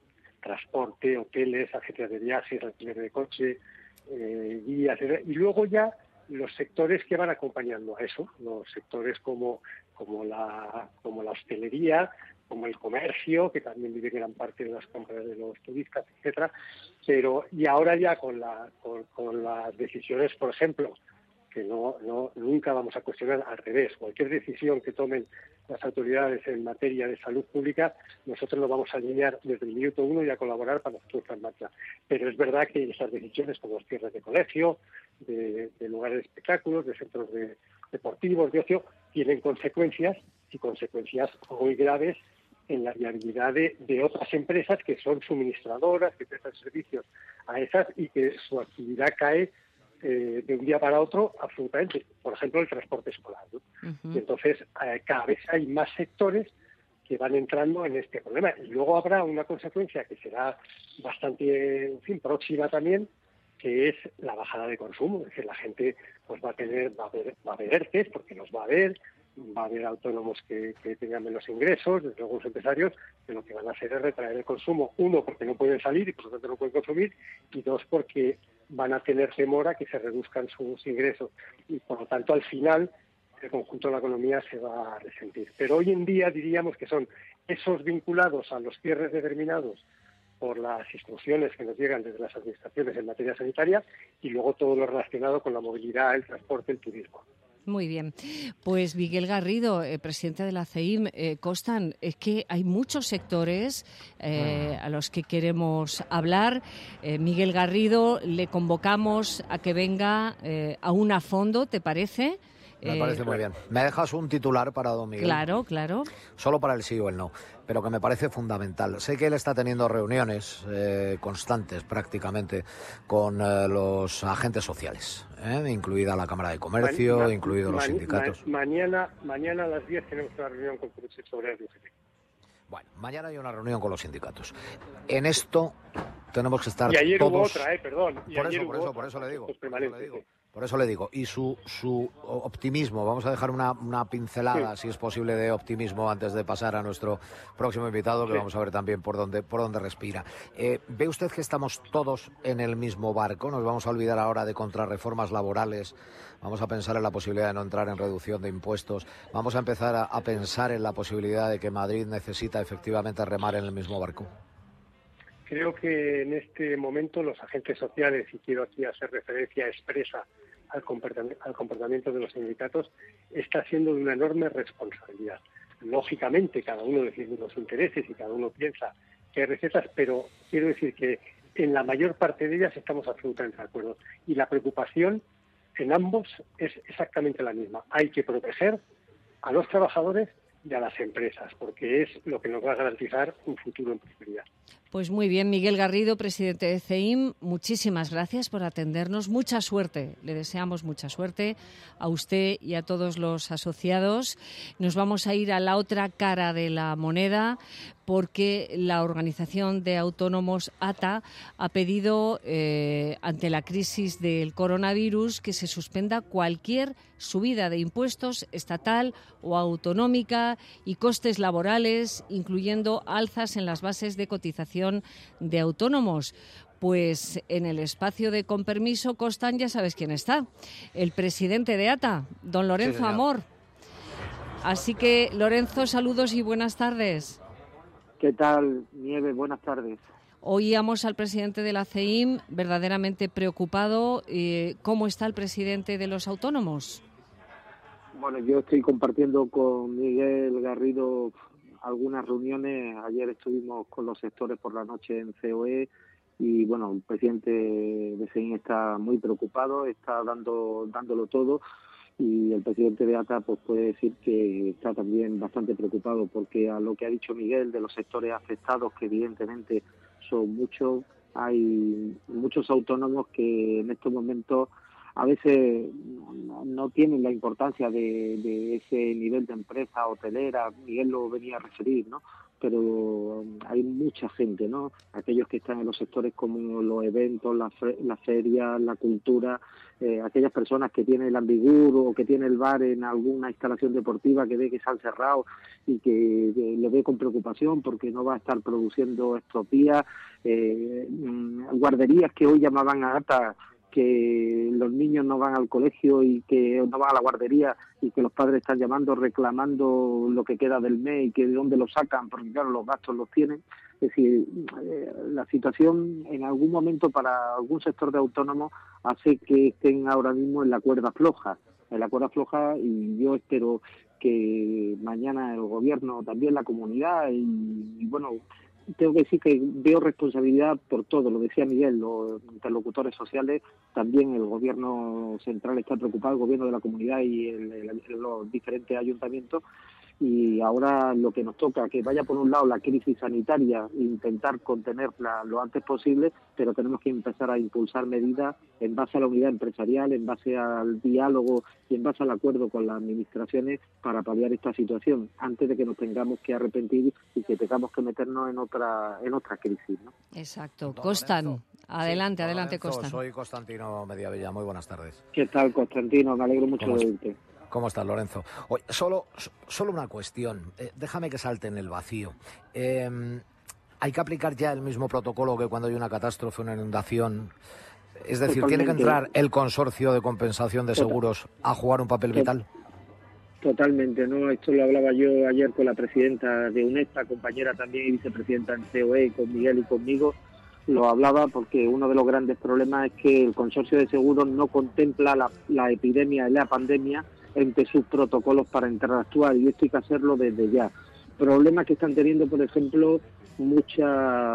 transporte, hoteles, agencias de viajes, alquiler de coche, eh, guías, y luego ya los sectores que van acompañando a eso, los sectores como como la como la hostelería, como el comercio, que también vive gran parte de las compras de los turistas, etcétera. Pero y ahora ya con la con, con las decisiones, por ejemplo, que no no nunca vamos a cuestionar, al revés, cualquier decisión que tomen las autoridades en materia de salud pública, nosotros lo vamos a alinear desde el minuto uno y a colaborar para que esto en marcha. Pero es verdad que esas decisiones, como los cierres de colegio, de, de lugares de espectáculos, de centros de, deportivos, de ocio, tienen consecuencias y consecuencias muy graves en la viabilidad de, de otras empresas que son suministradoras, que prestan servicios a esas y que su actividad cae Eh, de un día para otro, absolutamente. Por ejemplo, el transporte escolar, ¿no? Uh-huh. Y entonces, eh, cada vez hay más sectores que van entrando en este problema. Y luego habrá una consecuencia que será bastante, en fin, próxima también, que es la bajada de consumo. Es decir, la gente pues va a tener, va a haber, va a haber ERTEs, porque los va a haber, va a haber autónomos que, que tengan menos ingresos, desde luego los empresarios, que lo que van a hacer es retraer el consumo. Uno, porque no pueden salir y por lo tanto no pueden consumir, y dos, porque van a tener temor a que se reduzcan sus ingresos y por lo tanto al final el conjunto de la economía se va a resentir. Pero hoy en día diríamos que son esos vinculados a los cierres determinados por las instrucciones que nos llegan desde las administraciones en materia sanitaria y luego todo lo relacionado con la movilidad, el transporte, el turismo. Muy bien. Pues Miguel Garrido, eh, presidente de la C E I M, eh, Constan, es que hay muchos sectores eh, a los que queremos hablar. Eh, Miguel Garrido, le convocamos a que venga eh, a un a fondo, ¿te parece? Me parece eh, muy bien. ¿Me dejas un titular para don Miguel? Claro, claro. Solo para el sí o el no, pero que me parece fundamental. Sé que él está teniendo reuniones eh, constantes prácticamente con eh, los agentes sociales, ¿eh? incluida la Cámara de Comercio, ma- incluidos ma- los sindicatos. Ma- mañana, mañana a las diez tenemos una reunión con Comisiones Obreras de U G T. Bueno, mañana hay una reunión con los sindicatos. En esto tenemos que estar todos... Y ayer todos... hubo otra, ¿eh? Perdón. Y por ayer eso, por hubo eso, otra, por eso le digo. Por eso le digo. Sí. Por eso le digo, y su, su optimismo, vamos a dejar una, una pincelada, sí. si es posible, de optimismo antes de pasar a nuestro próximo invitado, que sí. vamos a ver también por dónde, por dónde respira. Eh, ¿Ve usted que estamos todos en el mismo barco? ¿Nos vamos a olvidar ahora de contrarreformas laborales? ¿Vamos a pensar en la posibilidad de no entrar en reducción de impuestos? ¿Vamos a empezar a, a pensar en la posibilidad de que Madrid necesita efectivamente remar en el mismo barco? Creo que en este momento los agentes sociales, y quiero aquí hacer referencia expresa al comportamiento, al comportamiento de los sindicatos, está siendo de una enorme responsabilidad. Lógicamente, cada uno defiende los intereses y cada uno piensa que hay recetas, pero quiero decir que en la mayor parte de ellas estamos absolutamente de acuerdo. Y la preocupación en ambos es exactamente la misma. Hay que proteger a los trabajadores y a las empresas, porque es lo que nos va a garantizar un futuro en prosperidad. Pues muy bien, Miguel Garrido, presidente de C E I M, muchísimas gracias por atendernos. Mucha suerte, le deseamos mucha suerte a usted y a todos los asociados. Nos vamos a ir a la otra cara de la moneda, porque la Organización de Autónomos A T A ha pedido, eh, ante la crisis del coronavirus, que se suspenda cualquier subida de impuestos estatal o autonómica y costes laborales, incluyendo alzas en las bases de cotización de autónomos. Pues en el espacio de Con Permiso, Constan, ya sabes quién está, el presidente de A T A, don Lorenzo sí, Amor. Así que, Lorenzo, saludos y buenas tardes. ¿Qué tal, Nieve? Buenas tardes. Oíamos al presidente de la C E I M verdaderamente preocupado. Eh, ¿Cómo está el presidente de los autónomos? Bueno, yo estoy compartiendo con Miguel Garrido algunas reuniones. Ayer estuvimos con los sectores por la noche en C O E y, bueno, el presidente de C E I M está muy preocupado, está dando dándolo todo, y el presidente de A T A pues puede decir que está también bastante preocupado, porque a lo que ha dicho Miguel de los sectores afectados, que evidentemente son muchos, hay muchos autónomos que en estos momentos a veces no, no tienen la importancia de, de ese nivel de empresa hotelera. Miguel lo venía a referir, ¿no? pero hay mucha gente, ¿no? Aquellos que están en los sectores como los eventos, las la ferias, la cultura, eh, aquellas personas que tienen el Ambigur o que tienen el bar en alguna instalación deportiva que ve que se han cerrado y que, que lo ve con preocupación porque no va a estar produciendo estropías, eh, guarderías que hoy llamaban a acta que los niños no van al colegio y que no van a la guardería y que los padres están llamando reclamando lo que queda del mes y que de dónde lo sacan, porque claro, los gastos los tienen. Es decir, eh, la situación en algún momento para algún sector de autónomos hace que estén ahora mismo en la cuerda floja, en la cuerda floja y yo espero que mañana el gobierno, también la comunidad y, y bueno, tengo que decir que veo responsabilidad por todo, lo decía Miguel, los interlocutores sociales, también el gobierno central está preocupado, el gobierno de la comunidad y el, el, los diferentes ayuntamientos, y ahora lo que nos toca, que vaya por un lado la crisis sanitaria e intentar contenerla lo antes posible, pero tenemos que empezar a impulsar medidas en base a la unidad empresarial, en base al diálogo y en base al acuerdo con las administraciones para paliar esta situación, antes de que nos tengamos que arrepentir y que tengamos que meternos en otra en otra crisis, ¿no? Exacto. Costan, adelante, sí, adelante, Lorenzo, Costan. Soy Constantino Mediavilla, muy buenas tardes. ¿Qué tal, Constantino? Me alegro mucho de verte. ¿Cómo estás, Lorenzo? Oye, solo, solo una cuestión. Eh, déjame que salte en el vacío. Eh, ¿Hay que aplicar ya el mismo protocolo que cuando hay una catástrofe, una inundación? Es decir, Totalmente. ¿Tiene que entrar el consorcio de compensación de seguros a jugar un papel vital? Totalmente, ¿no? Esto lo hablaba yo ayer con la presidenta de UNESTA, compañera también y vicepresidenta en C O E, con Miguel y conmigo. Lo hablaba porque uno de los grandes problemas es que el consorcio de seguros no contempla la, la epidemia y la pandemia entre sus protocolos para entrar a actuar, y esto hay que hacerlo desde ya. Problemas que están teniendo, por ejemplo, muchos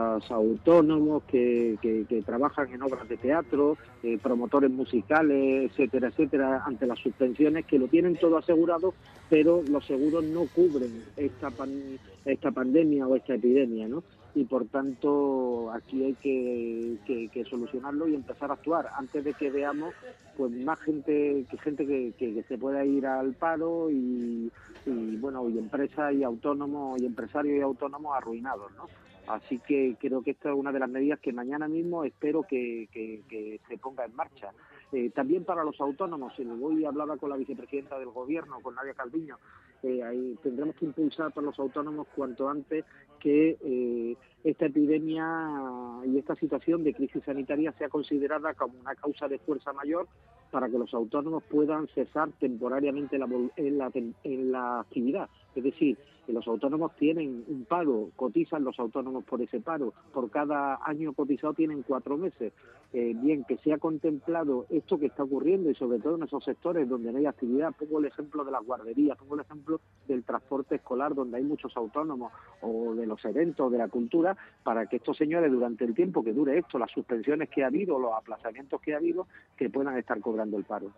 autónomos que, que, que trabajan en obras de teatro, eh, promotores musicales, etcétera, etcétera, ante las suspensiones, que lo tienen todo asegurado, pero los seguros no cubren esta, pan, esta pandemia o esta epidemia, ¿no? Y por tanto aquí hay que, que, que solucionarlo y empezar a actuar antes de que veamos pues más gente que gente que, que, que se pueda ir al paro y, y bueno y empresas y autónomos y empresarios y autónomos arruinados, ¿no? Así que creo que esta es una de las medidas que mañana mismo espero que, que, que se ponga en marcha. Eh, también para los autónomos, hoy hablaba con la vicepresidenta del Gobierno, con Nadia Calviño, eh, ahí tendremos que impulsar para los autónomos cuanto antes que eh, esta epidemia y esta situación de crisis sanitaria sea considerada como una causa de fuerza mayor para que los autónomos puedan cesar temporariamente la, en, la, en la actividad. Es decir, que los autónomos tienen un paro, cotizan los autónomos por ese paro, por cada año cotizado tienen cuatro meses. Eh, bien, que se ha contemplado esto que está ocurriendo y sobre todo en esos sectores donde no hay actividad. Pongo el ejemplo de las guarderías, pongo el ejemplo del transporte escolar donde hay muchos autónomos, o de los eventos, de la cultura, para que estos señores durante el tiempo que dure esto, las suspensiones que ha habido, los aplazamientos que ha habido, que puedan estar cobrando el paro.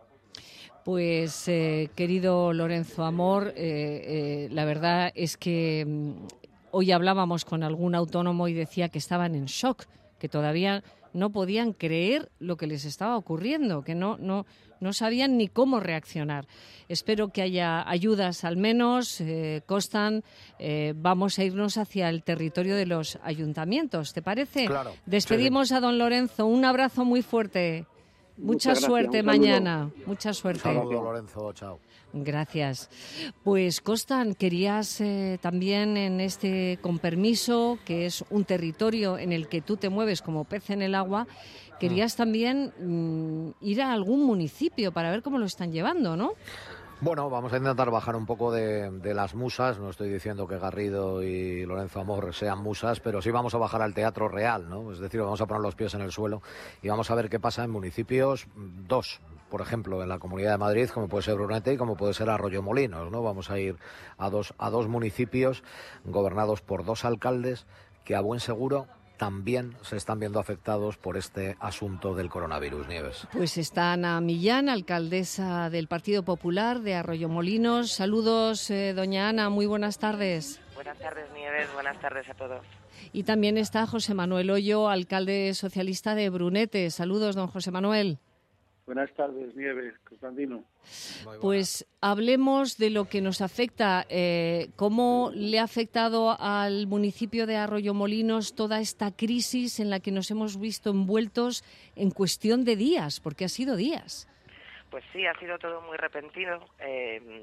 Pues, eh, querido Lorenzo Amor, eh, eh, la verdad es que mm, hoy hablábamos con algún autónomo y decía que estaban en shock, que todavía no podían creer lo que les estaba ocurriendo, que no, no, no sabían ni cómo reaccionar. Espero que haya ayudas al menos, eh, Costan, eh, vamos a irnos hacia el territorio de los ayuntamientos, ¿te parece? Claro. Despedimos sí. a don Lorenzo, un abrazo muy fuerte. Mucha suerte mañana, mucha suerte. Un saludo, Lorenzo, chao. Gracias. Pues, Costan, querías eh, también en este con permiso, que es un territorio en el que tú te mueves como pez en el agua, querías también mmm, ir a algún municipio para ver cómo lo están llevando, ¿no? Bueno, vamos a intentar bajar un poco de, de las musas. No estoy diciendo que Garrido y Lorenzo Amor sean musas, pero sí vamos a bajar al teatro real, ¿no? Es decir, vamos a poner los pies en el suelo y vamos a ver qué pasa en municipios, dos, por ejemplo, en la Comunidad de Madrid, como puede ser Brunete y como puede ser Arroyomolinos, ¿no? Vamos a ir a dos, a dos municipios gobernados por dos alcaldes que a buen seguro también se están viendo afectados por este asunto del coronavirus, Nieves. Pues está Ana Millán, alcaldesa del Partido Popular de Arroyomolinos. Saludos, eh, doña Ana, muy buenas tardes. Buenas tardes, Nieves, buenas tardes a todos. Y también está José Manuel Hoyo, alcalde socialista de Brunete. Saludos, don José Manuel. Buenas tardes, Nieves, Constantino. Pues hablemos de lo que nos afecta. Eh, ¿Cómo le ha afectado al municipio de Arroyomolinos toda esta crisis en la que nos hemos visto envueltos en cuestión de días? Porque ha sido días. Pues sí, ha sido todo muy repentino. Eh,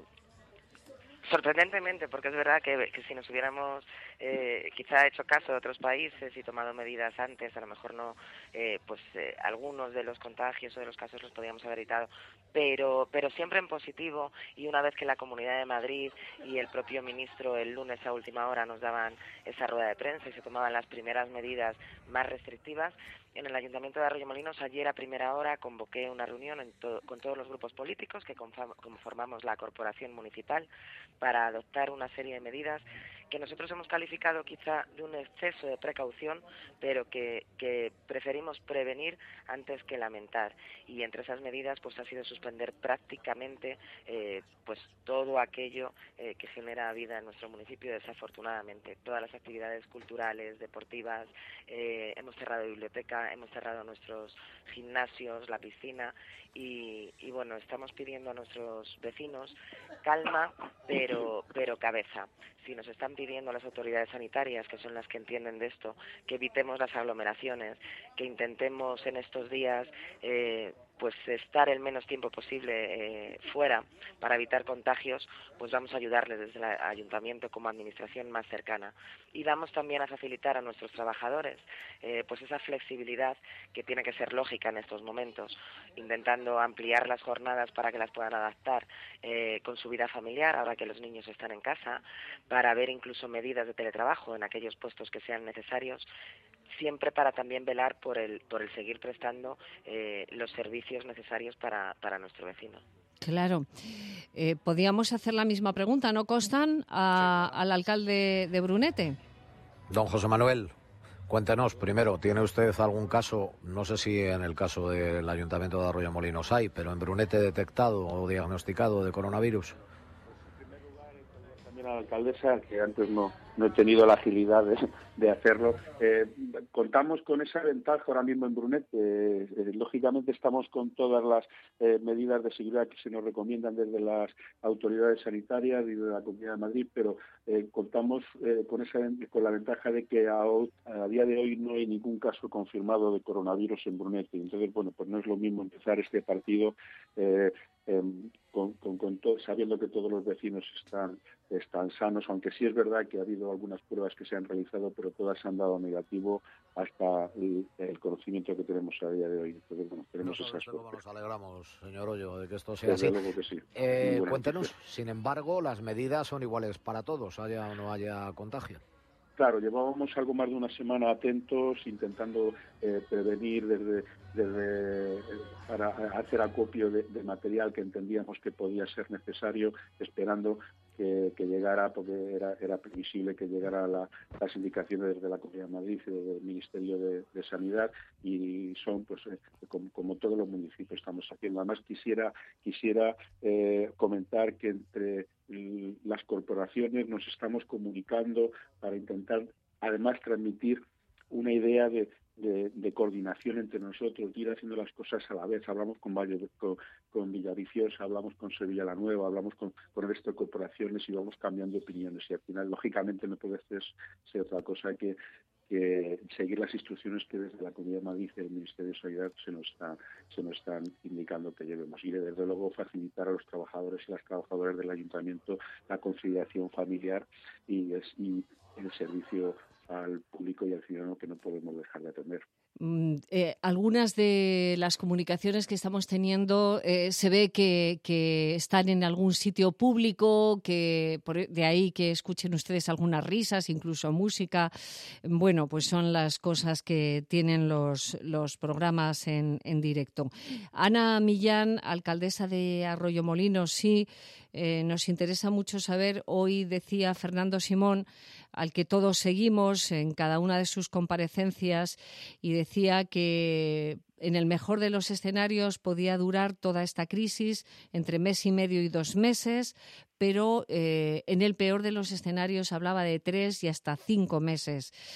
Sorprendentemente, porque es verdad que, que si nos hubiéramos eh, quizá hecho caso de otros países y tomado medidas antes, a lo mejor no, eh, pues eh, algunos de los contagios o de los casos los podíamos haber evitado, pero, pero siempre en positivo. Y una vez que la Comunidad de Madrid y el propio ministro el lunes a última hora nos daban esa rueda de prensa y se tomaban las primeras medidas más restrictivas, en el Ayuntamiento de Arroyomolinos ayer a primera hora convoqué una reunión en to- con todos los grupos políticos que conformamos la corporación municipal para adoptar una serie de medidas que nosotros hemos calificado quizá de un exceso de precaución, pero que, que preferimos prevenir antes que lamentar. Y entre esas medidas pues ha sido suspender prácticamente eh, pues todo aquello eh, que genera vida en nuestro municipio, desafortunadamente. Todas las actividades culturales, deportivas, eh, hemos cerrado biblioteca, hemos cerrado nuestros gimnasios, la piscina y, y bueno, estamos pidiendo a nuestros vecinos calma, pero, pero cabeza. Si nos están pidiendo las autoridades sanitarias, que son las que entienden de esto, que evitemos las aglomeraciones, que intentemos en estos días eh, pues estar el menos tiempo posible eh, fuera para evitar contagios, pues vamos a ayudarles desde el ayuntamiento como administración más cercana. Y vamos también a facilitar a nuestros trabajadores eh, pues esa flexibilidad que tiene que ser lógica en estos momentos, intentando ampliar las jornadas para que las puedan adaptar eh, con su vida familiar, ahora que los niños están en casa, para ver incluso medidas de teletrabajo en aquellos puestos que sean necesarios, siempre para también velar por el por el seguir prestando eh, los servicios necesarios para, para nuestro vecino. Claro. Eh, podíamos hacer la misma pregunta, ¿no, Constan, a, al alcalde de Brunete? Don José Manuel, cuéntenos primero, ¿tiene usted algún caso, no sé si en el caso del Ayuntamiento de Arroyomolinos hay, pero en Brunete detectado o diagnosticado de coronavirus? También a la alcaldesa, que antes no, no he tenido la agilidad de, de hacerlo. Eh, contamos con esa ventaja ahora mismo en Brunete. Eh, eh, lógicamente estamos con todas las eh, medidas de seguridad que se nos recomiendan desde las autoridades sanitarias y de la Comunidad de Madrid, pero eh, contamos eh, con esa con la ventaja de que a, a día de hoy no hay ningún caso confirmado de coronavirus en Brunete. Entonces, bueno, pues no es lo mismo empezar este partido eh, eh, con, con, con todo, sabiendo que todos los vecinos están están sanos, aunque sí es verdad que ha habido algunas pruebas que se han realizado, pero todas han dado negativo hasta el, el conocimiento que tenemos a día de hoy. Entonces, bueno, tenemos no esa suerte. Cómo nos alegramos, señor Hoyo, de que esto sea Desde así. luego que sí. Eh, cuéntenos, sin embargo, las medidas son iguales para todos, haya o no haya contagio. Claro, llevábamos algo más de una semana atentos, intentando eh, prevenir desde, desde eh, para hacer acopio de, de material que entendíamos que podía ser necesario, esperando que, que llegara, porque era, era previsible que llegara la, las indicaciones desde la Comunidad de Madrid y desde el Ministerio de, de Sanidad, y son, pues, eh, como, como todos los municipios estamos haciendo. Además, quisiera, quisiera eh, comentar que entre las corporaciones nos estamos comunicando para intentar además transmitir una idea de, de, de coordinación entre nosotros, de ir haciendo las cosas a la vez. Hablamos con, Valle, con, con Villaviciosa, hablamos con Sevilla la Nueva, hablamos con, con el resto de corporaciones y vamos cambiando opiniones, y al final lógicamente no puede ser, ser otra cosa que que seguir las instrucciones que desde la Comunidad de Madrid y el Ministerio de Sanidad se nos, está, se nos están indicando que llevemos. Y desde luego facilitar a los trabajadores y las trabajadoras del Ayuntamiento la conciliación familiar y, es, y el servicio al público y al ciudadano que no podemos dejar de atender. Eh, algunas de las comunicaciones que estamos teniendo eh, se ve que, que están en algún sitio público, que por, de ahí que escuchen ustedes algunas risas, incluso música. Bueno, pues son las cosas que tienen los, los programas en, en directo. Ana Millán, alcaldesa de Arroyomolinos, sí, eh, nos interesa mucho saber, hoy decía Fernando Simón, al que todos seguimos en cada una de sus comparecencias, y decía que en el mejor de los escenarios podía durar toda esta crisis entre mes y medio y dos meses, pero eh, en el peor de los escenarios hablaba de tres y hasta cinco meses.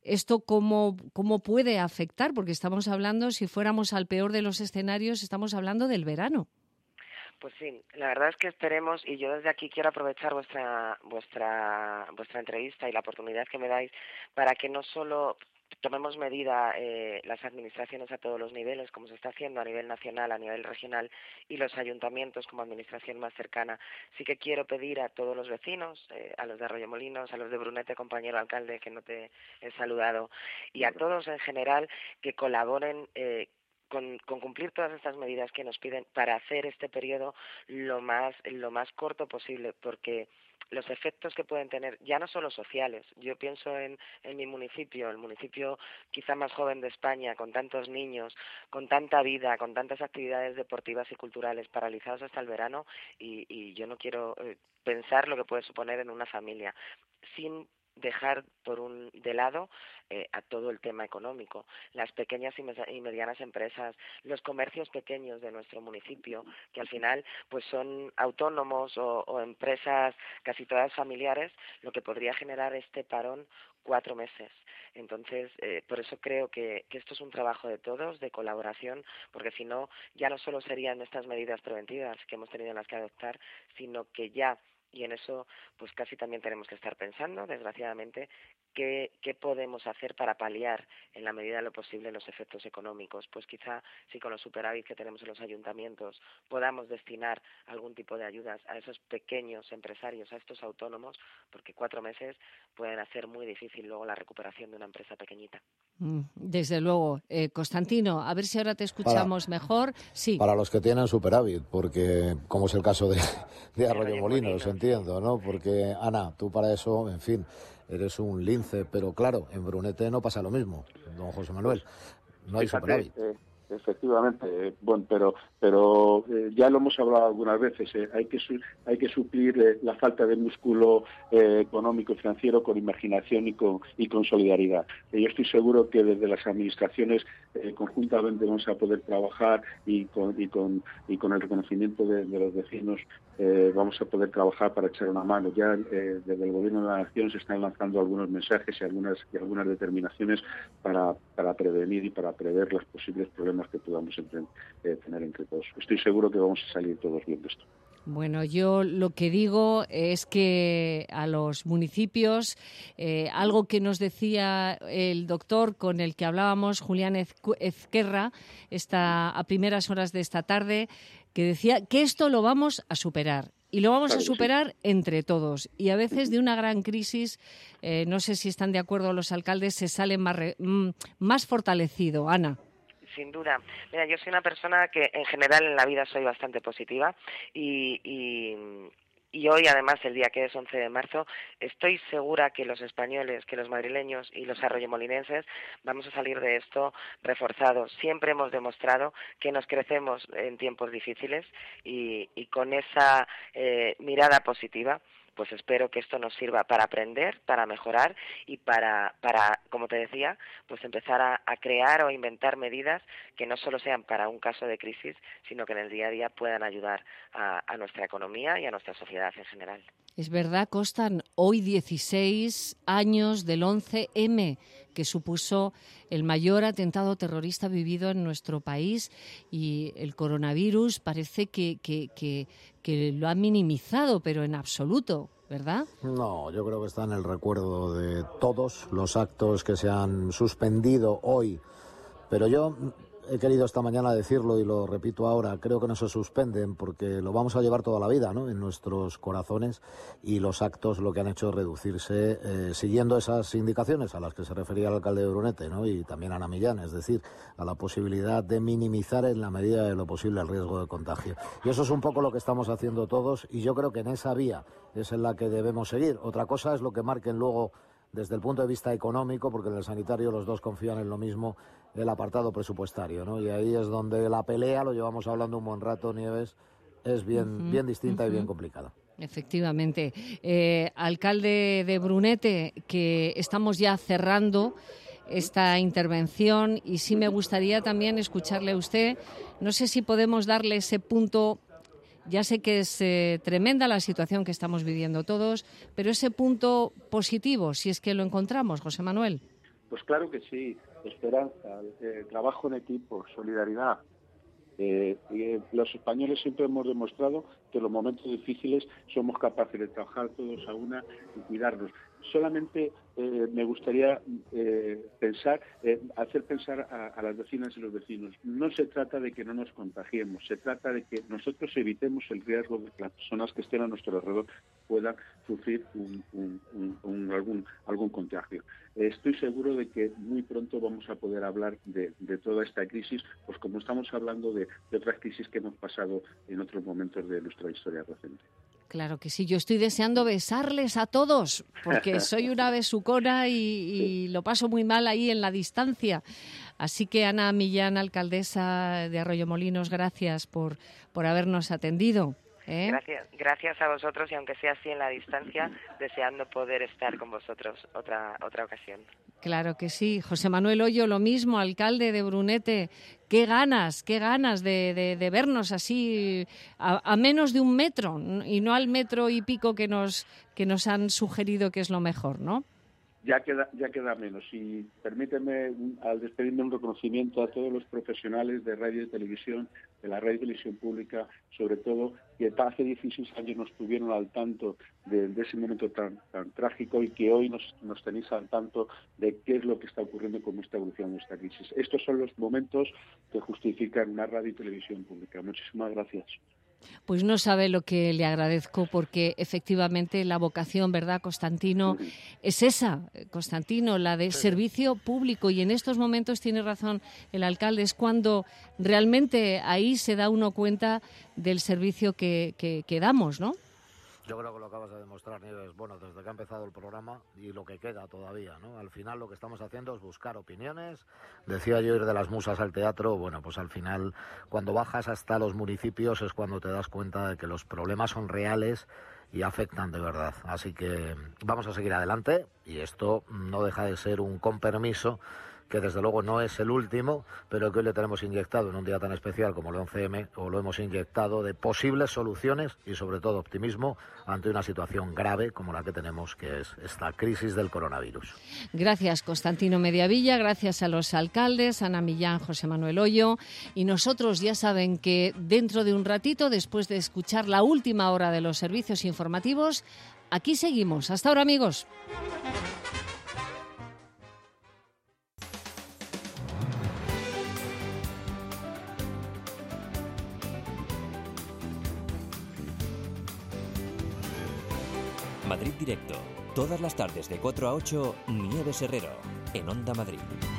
¿esto cómo, cómo puede afectar? Porque estamos hablando, si fuéramos al peor de los escenarios, estamos hablando del verano. Pues sí, la verdad es que esperemos, y yo desde aquí quiero aprovechar vuestra vuestra vuestra entrevista y la oportunidad que me dais para que no solo tomemos medida eh, las administraciones a todos los niveles, como se está haciendo a nivel nacional, a nivel regional, y los ayuntamientos como administración más cercana. Sí que quiero pedir a todos los vecinos, eh, a los de Arroyomolinos, a los de Brunete, compañero alcalde, que no te he saludado, y a todos en general que colaboren eh, Con, con cumplir todas estas medidas que nos piden para hacer este periodo lo más lo más corto posible, porque los efectos que pueden tener, ya no solo sociales, yo pienso en, en mi municipio, el municipio quizá más joven de España, con tantos niños, con tanta vida, con tantas actividades deportivas y culturales paralizados hasta el verano, y, y yo no quiero eh, pensar lo que puede suponer en una familia, sin dejar por un de lado eh, a todo el tema económico, las pequeñas y, me- y medianas empresas, los comercios pequeños de nuestro municipio, que al final pues son autónomos o, o empresas casi todas familiares, lo que podría generar este parón cuatro meses. Entonces, eh, por eso creo que, que esto es un trabajo de todos, de colaboración, porque si no, ya no solo serían estas medidas preventivas que hemos tenido las que adoptar, sino que ya, y en eso pues casi también tenemos que estar pensando, desgraciadamente, qué, qué podemos hacer para paliar en la medida de lo posible los efectos económicos. Pues quizá si con los superávit que tenemos en los ayuntamientos podamos destinar algún tipo de ayudas a esos pequeños empresarios, a estos autónomos, porque cuatro meses pueden hacer muy difícil luego la recuperación de una empresa pequeñita. Desde luego. Eh, Constantino, a ver si ahora te escuchamos Para, mejor. Sí. Para los que tienen superávit, porque como es el caso de, de Arroyomolinos, entiendo, ¿no? Porque, Ana, tú para eso, en fin, eres un lince, pero claro, en Brunete no pasa lo mismo, don José Manuel, no hay Fíjate, superávit. eh, efectivamente, eh, bueno, pero pero eh, ya lo hemos hablado algunas veces, eh, hay que su, hay que suplir eh, la falta de músculo eh, económico y financiero con imaginación y con y con solidaridad. Eh, yo estoy seguro que desde las administraciones eh, conjuntamente vamos a poder trabajar y con y con y con el reconocimiento de, de los vecinos eh, vamos a poder trabajar para echar una mano. Ya eh, desde el Gobierno de la Nación se están lanzando algunos mensajes y algunas y algunas determinaciones para para prevenir y para prever los posibles problemas que podamos entre, eh, tener entre todos. Estoy seguro que vamos a salir todos bien de esto. Bueno, yo lo que digo es que a los municipios, eh, algo que nos decía el doctor con el que hablábamos, Julián Ezquerra, esta, a primeras horas de esta tarde, que decía que esto lo vamos a superar. Y lo vamos claro, a superar sí. entre todos. Y a veces de una gran crisis, eh, no sé si están de acuerdo los alcaldes, se sale más, re, más fortalecido. Ana. Sin duda. Mira, yo soy una persona que en general en la vida soy bastante positiva y, y, y hoy, además, el día que es once de marzo, estoy segura que los españoles, que los madrileños y los arroyomolinenses vamos a salir de esto reforzados. Siempre hemos demostrado que nos crecemos en tiempos difíciles y, y con esa eh, mirada positiva, pues espero que esto nos sirva para aprender, para mejorar y para, para como te decía, pues empezar a, a crear o inventar medidas que no solo sean para un caso de crisis, sino que en el día a día puedan ayudar a, a nuestra economía y a nuestra sociedad en general. Es verdad, Costan, hoy dieciséis años del once eme, que supuso el mayor atentado terrorista vivido en nuestro país, y el coronavirus parece que, que, que, que lo ha minimizado, pero en absoluto, ¿verdad? No, yo creo que está en el recuerdo de todos los actos que se han suspendido hoy, pero yo he querido esta mañana decirlo y lo repito ahora, creo que no se suspenden porque lo vamos a llevar toda la vida, ¿no?, en nuestros corazones, y los actos lo que han hecho es reducirse eh, siguiendo esas indicaciones a las que se refería el alcalde de Brunete, ¿no?, y también Ana Millán, es decir, a la posibilidad de minimizar en la medida de lo posible el riesgo de contagio. Y eso es un poco lo que estamos haciendo todos, y yo creo que en esa vía es en la que debemos seguir. Otra cosa es lo que marquen luego desde el punto de vista económico, porque en el sanitario los dos confían en lo mismo, el apartado presupuestario, ¿no? Y ahí es donde la pelea, lo llevamos hablando un buen rato, Nieves, es bien, uh-huh, bien distinta uh-huh. y bien complicada. Efectivamente. Eh, alcalde de Brunete, que estamos ya cerrando esta intervención y sí me gustaría también escucharle a usted. No sé si podemos darle ese punto. Ya sé que es eh, tremenda la situación que estamos viviendo todos, pero ese punto positivo, si es que lo encontramos, José Manuel. Pues claro que sí, esperanza, eh, trabajo en equipo, solidaridad. Eh, eh, los españoles siempre hemos demostrado que en los momentos difíciles somos capaces de trabajar todos a una y cuidarnos. Solamente eh, me gustaría eh, pensar, eh, hacer pensar a, a las vecinas y los vecinos. No se trata de que no nos contagiemos, se trata de que nosotros evitemos el riesgo de que las personas que estén a nuestro alrededor puedan sufrir un, un, un, un, algún, algún contagio. Eh, estoy seguro de que muy pronto vamos a poder hablar de, de toda esta crisis, pues como estamos hablando de, de otras crisis que hemos pasado en otros momentos de nuestra historia reciente. Claro que sí, yo estoy deseando besarles a todos, porque soy una besucona y, y lo paso muy mal ahí en la distancia. Así que Ana Millán, alcaldesa de Arroyomolinos, gracias por, por habernos atendido. ¿Eh? Gracias, gracias a vosotros, y aunque sea así en la distancia, deseando poder estar con vosotros otra otra ocasión. Claro que sí. José Manuel Hoyo, lo mismo, alcalde de Brunete. Qué ganas, qué ganas de, de, de vernos así a, a menos de un metro y no al metro y pico que nos que nos han sugerido que es lo mejor, ¿no? Ya queda, ya queda menos. Y permíteme, al despedirme, un reconocimiento a todos los profesionales de radio y televisión, de la radio y televisión pública, sobre todo, que hace dieciséis años nos tuvieron al tanto de, de ese momento tan, tan trágico, y que hoy nos, nos tenéis al tanto de qué es lo que está ocurriendo con esta evolución, de esta crisis. Estos son los momentos que justifican una radio y televisión pública. Muchísimas gracias. Pues no sabe lo que le agradezco, porque efectivamente la vocación, ¿verdad, Constantino? Sí. Es esa, Constantino, la de sí. servicio público, y en estos momentos tiene razón el alcalde, es cuando realmente ahí se da uno cuenta del servicio que, que, que damos, ¿no? Yo creo que lo acabas de demostrar, Nieves, bueno, desde que ha empezado el programa y lo que queda todavía, ¿no? Al final lo que estamos haciendo es buscar opiniones. Decía yo ir de las musas al teatro, bueno, pues al final cuando bajas hasta los municipios es cuando te das cuenta de que los problemas son reales y afectan de verdad. Así que vamos a seguir adelante, y esto no deja de ser un compromiso que desde luego no es el último, pero que hoy le tenemos inyectado en un día tan especial como el once eme, o lo hemos inyectado de posibles soluciones y sobre todo optimismo ante una situación grave como la que tenemos, que es esta crisis del coronavirus. Gracias, Constantino Mediavilla, gracias a los alcaldes, Ana Millán, José Manuel Hoyo, y nosotros ya saben que dentro de un ratito, después de escuchar la última hora de los servicios informativos, aquí seguimos. Hasta ahora, amigos. Madrid Directo. Todas las tardes de cuatro a ocho, Nieves Herrero, en Onda Madrid.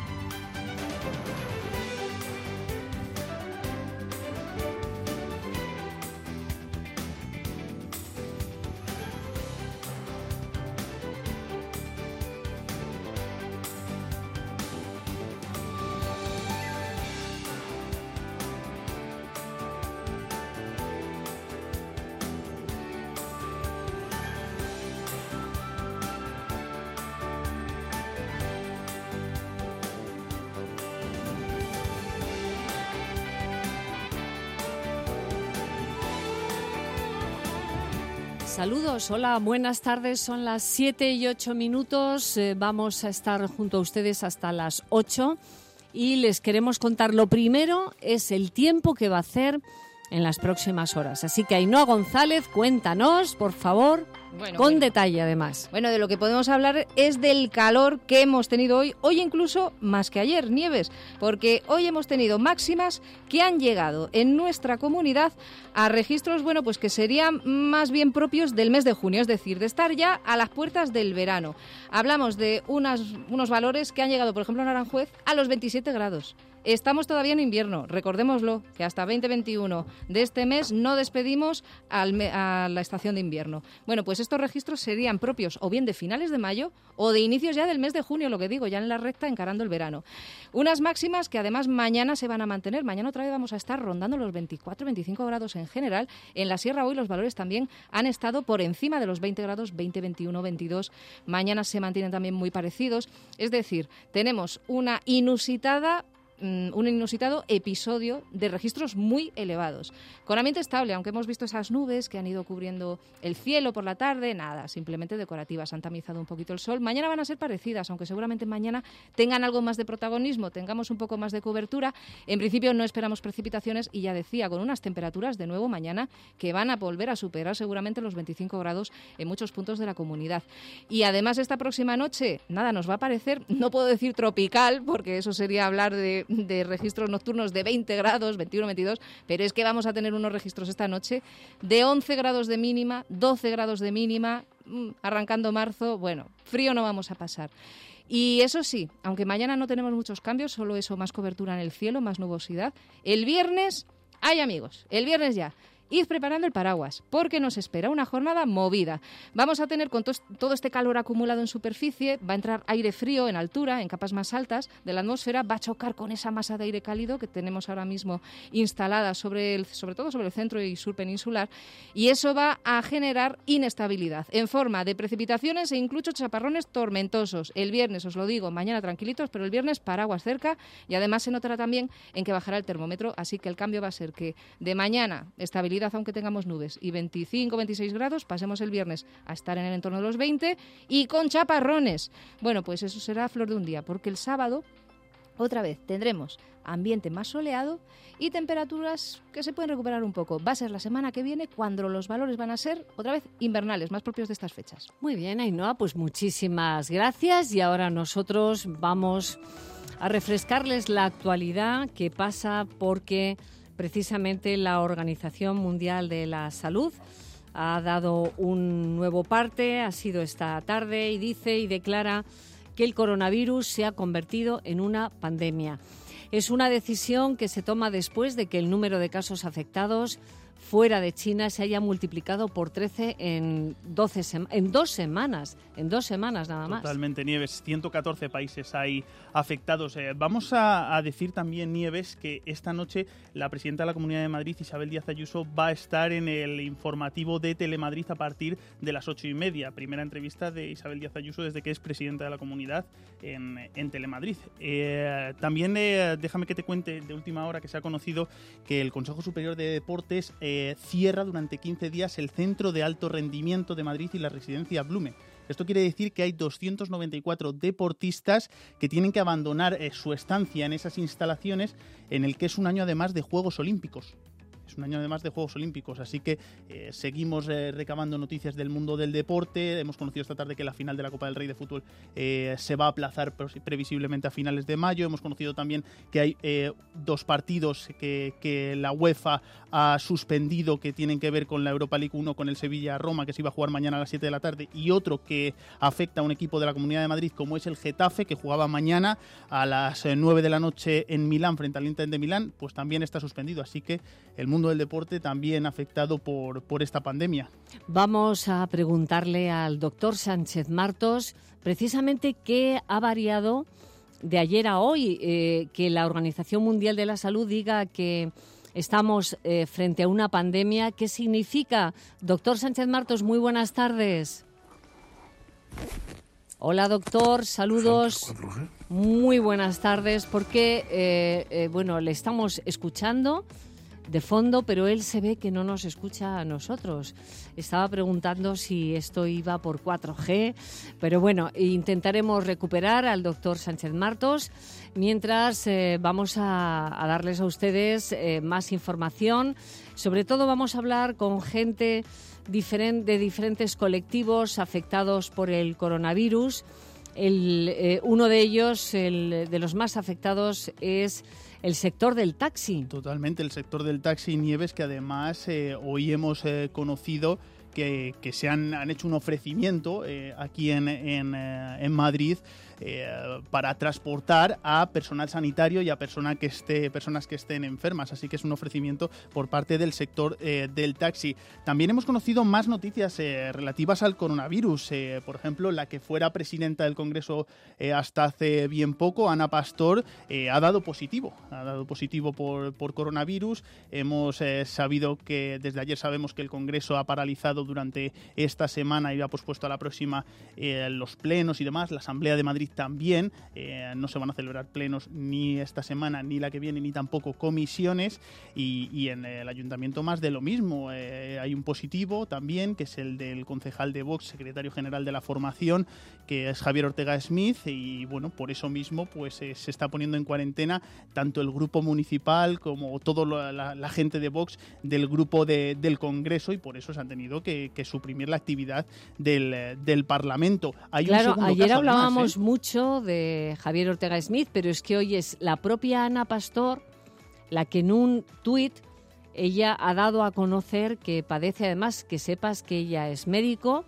Saludos, hola, buenas tardes, son las siete y ocho minutos, eh, vamos a estar junto a ustedes hasta las ocho y les queremos contar, lo primero es el tiempo que va a hacer en las próximas horas. Así que Ainhoa González, cuéntanos, por favor, bueno, con bueno. detalle además. Bueno, de lo que podemos hablar es del calor que hemos tenido hoy, hoy incluso más que ayer, Nieves, porque hoy hemos tenido máximas que han llegado en nuestra comunidad a registros, bueno, pues que serían más bien propios del mes de junio, es decir, de estar ya a las puertas del verano. Hablamos de unas, unos valores que han llegado, por ejemplo, en Aranjuez, a los veintisiete grados. Estamos todavía en invierno, recordémoslo, que hasta veinte veintiuno de este mes no despedimos al me- a la estación de invierno. Bueno, pues estos registros serían propios o bien de finales de mayo o de inicios ya del mes de junio, lo que digo, ya en la recta encarando el verano. Unas máximas que además mañana se van a mantener. Mañana otra vez vamos a estar rondando los veinticuatro veinticinco grados en general. En la Sierra hoy los valores también han estado por encima de los veinte grados, veinte, veintiuno, veintidós. Mañana se mantienen también muy parecidos. Es decir, tenemos una inusitada mmm, un inusitado episodio de registros muy elevados. Con ambiente estable, aunque hemos visto esas nubes que han ido cubriendo el cielo por la tarde, nada, simplemente decorativas, han tamizado un poquito el sol. Mañana van a ser parecidas, aunque seguramente mañana tengan algo más de protagonismo, tengamos un poco más de cobertura. En principio no esperamos precipitaciones y ya decía, con unas temperaturas de nuevo mañana que van a volver a superar seguramente los veinticinco grados en muchos puntos de la comunidad. Y además esta próxima noche, nada, nos va a parecer, no puedo decir tropical, porque eso sería hablar de, de registros nocturnos de veinte grados, veintiuno, veintidós, pero es que vamos a tener unos registros esta noche de once grados de mínima, doce grados de mínima, arrancando marzo, bueno, frío no vamos a pasar. Y eso sí, aunque mañana no tenemos muchos cambios, solo eso, más cobertura en el cielo, más nubosidad, el viernes, ay amigos, el viernes ya, id preparando el paraguas, porque nos espera una jornada movida. Vamos a tener con to- todo este calor acumulado en superficie, va a entrar aire frío en altura, en capas más altas de la atmósfera, va a chocar con esa masa de aire cálido que tenemos ahora mismo instalada sobre, el, sobre todo sobre el centro y sur peninsular, y eso va a generar inestabilidad en forma de precipitaciones e incluso chaparrones tormentosos. El viernes, os lo digo, mañana tranquilitos, pero el viernes paraguas cerca, y además se notará también en que bajará el termómetro, así que el cambio va a ser que de mañana estabilidad aunque tengamos nubes y veinticinco, veintiséis grados, pasemos el viernes a estar en el entorno de los veinte y con chaparrones. Bueno, pues eso será flor de un día, porque el sábado otra vez tendremos ambiente más soleado y temperaturas que se pueden recuperar un poco. Va a ser la semana que viene cuando los valores van a ser otra vez invernales, más propios de estas fechas. Muy bien, Ainhoa, pues muchísimas gracias y ahora nosotros vamos a refrescarles la actualidad que pasa porque precisamente la Organización Mundial de la Salud ha dado un nuevo parte, ha sido esta tarde, y dice y declara que el coronavirus se ha convertido en una pandemia. Es una decisión que se toma después de que el número de casos afectados fuera de China se haya multiplicado por trece en, doce sema- en dos semanas, en dos semanas nada más. Totalmente, Nieves, ciento catorce países hay afectados. Eh, vamos a, a decir también, Nieves, que esta noche la presidenta de la Comunidad de Madrid, Isabel Díaz Ayuso, va a estar en el informativo de Telemadrid a partir de las ocho y media. Primera entrevista de Isabel Díaz Ayuso desde que es presidenta de la Comunidad en, en Telemadrid. Eh, también eh, déjame que te cuente de última hora que se ha conocido que el Consejo Superior de Deportes eh, cierra durante quince días el Centro de Alto Rendimiento de Madrid y la Residencia Blume. Esto quiere decir que hay doscientos noventa y cuatro deportistas que tienen que abandonar eh, su estancia en esas instalaciones, en el que es un año además de Juegos Olímpicos. Es un año además de Juegos Olímpicos, así que eh, seguimos eh, recabando noticias del mundo del deporte. Hemos conocido esta tarde que la final de la Copa del Rey de Fútbol eh, se va a aplazar previsiblemente a finales de mayo. Hemos conocido también que hay eh, dos partidos que, que la UEFA ha suspendido, que tienen que ver con la Europa League, uno con el Sevilla-Roma, que se iba a jugar mañana a las siete de la tarde, y otro que afecta a un equipo de la Comunidad de Madrid, como es el Getafe, que jugaba mañana a las nueve de la noche en Milán frente al Inter de Milán, pues también está suspendido. Así que el mundo del deporte también afectado por, por esta pandemia. Vamos a preguntarle al doctor Sánchez Martos precisamente qué ha variado de ayer a hoy, eh, que la Organización Mundial de la Salud diga que estamos eh, frente a una pandemia. ¿Qué significa? Doctor Sánchez Martos, muy buenas tardes. Hola, doctor, saludos. Muy buenas tardes, porque eh, eh, bueno, le estamos escuchando de fondo, pero él se ve que no nos escucha a nosotros. Estaba preguntando si esto iba por cuatro G, pero bueno, intentaremos recuperar al doctor Sánchez Martos. Mientras eh, vamos a, a darles a ustedes eh, más información. Sobre todo vamos a hablar con gente diferent, de diferentes colectivos afectados por el coronavirus. El, eh, uno de ellos, el de los más afectados, es el sector del taxi. Totalmente, el sector del taxi, Nieves, que además eh, hoy hemos eh, conocido que, que se han, han hecho un ofrecimiento eh, aquí en, en, eh, en Madrid eh, para transportar a personal sanitario y a persona que esté, personas que estén enfermas. Así que es un ofrecimiento por parte del sector eh, del taxi. También hemos conocido más noticias eh, relativas al coronavirus. Eh, por ejemplo, la que fuera presidenta del Congreso eh, hasta hace bien poco, Ana Pastor, eh, ha dado positivo. Ha dado positivo por, por coronavirus. Hemos eh, sabido que desde ayer sabemos que el Congreso ha paralizado durante esta semana y ha pospuesto a la próxima eh, los plenos y demás. La Asamblea de Madrid Madrid también. Eh, no se van a celebrar plenos ni esta semana, ni la que viene, ni tampoco comisiones. Y, y en el Ayuntamiento más de lo mismo. Eh, hay un positivo también, que es el del concejal de Vox, secretario general de la formación, que es Javier Ortega Smith. Y bueno, por eso mismo pues eh, se está poniendo en cuarentena tanto el grupo municipal como toda la, la gente de Vox del grupo de, del Congreso, y por eso se han tenido que, que suprimir la actividad del, del Parlamento. Hay claro, un ayer caso, hablábamos además, ¿eh? mucho de Javier Ortega Smith, pero es que hoy es la propia Ana Pastor la que en un tuit ella ha dado a conocer que padece, además, que sepas que ella es médico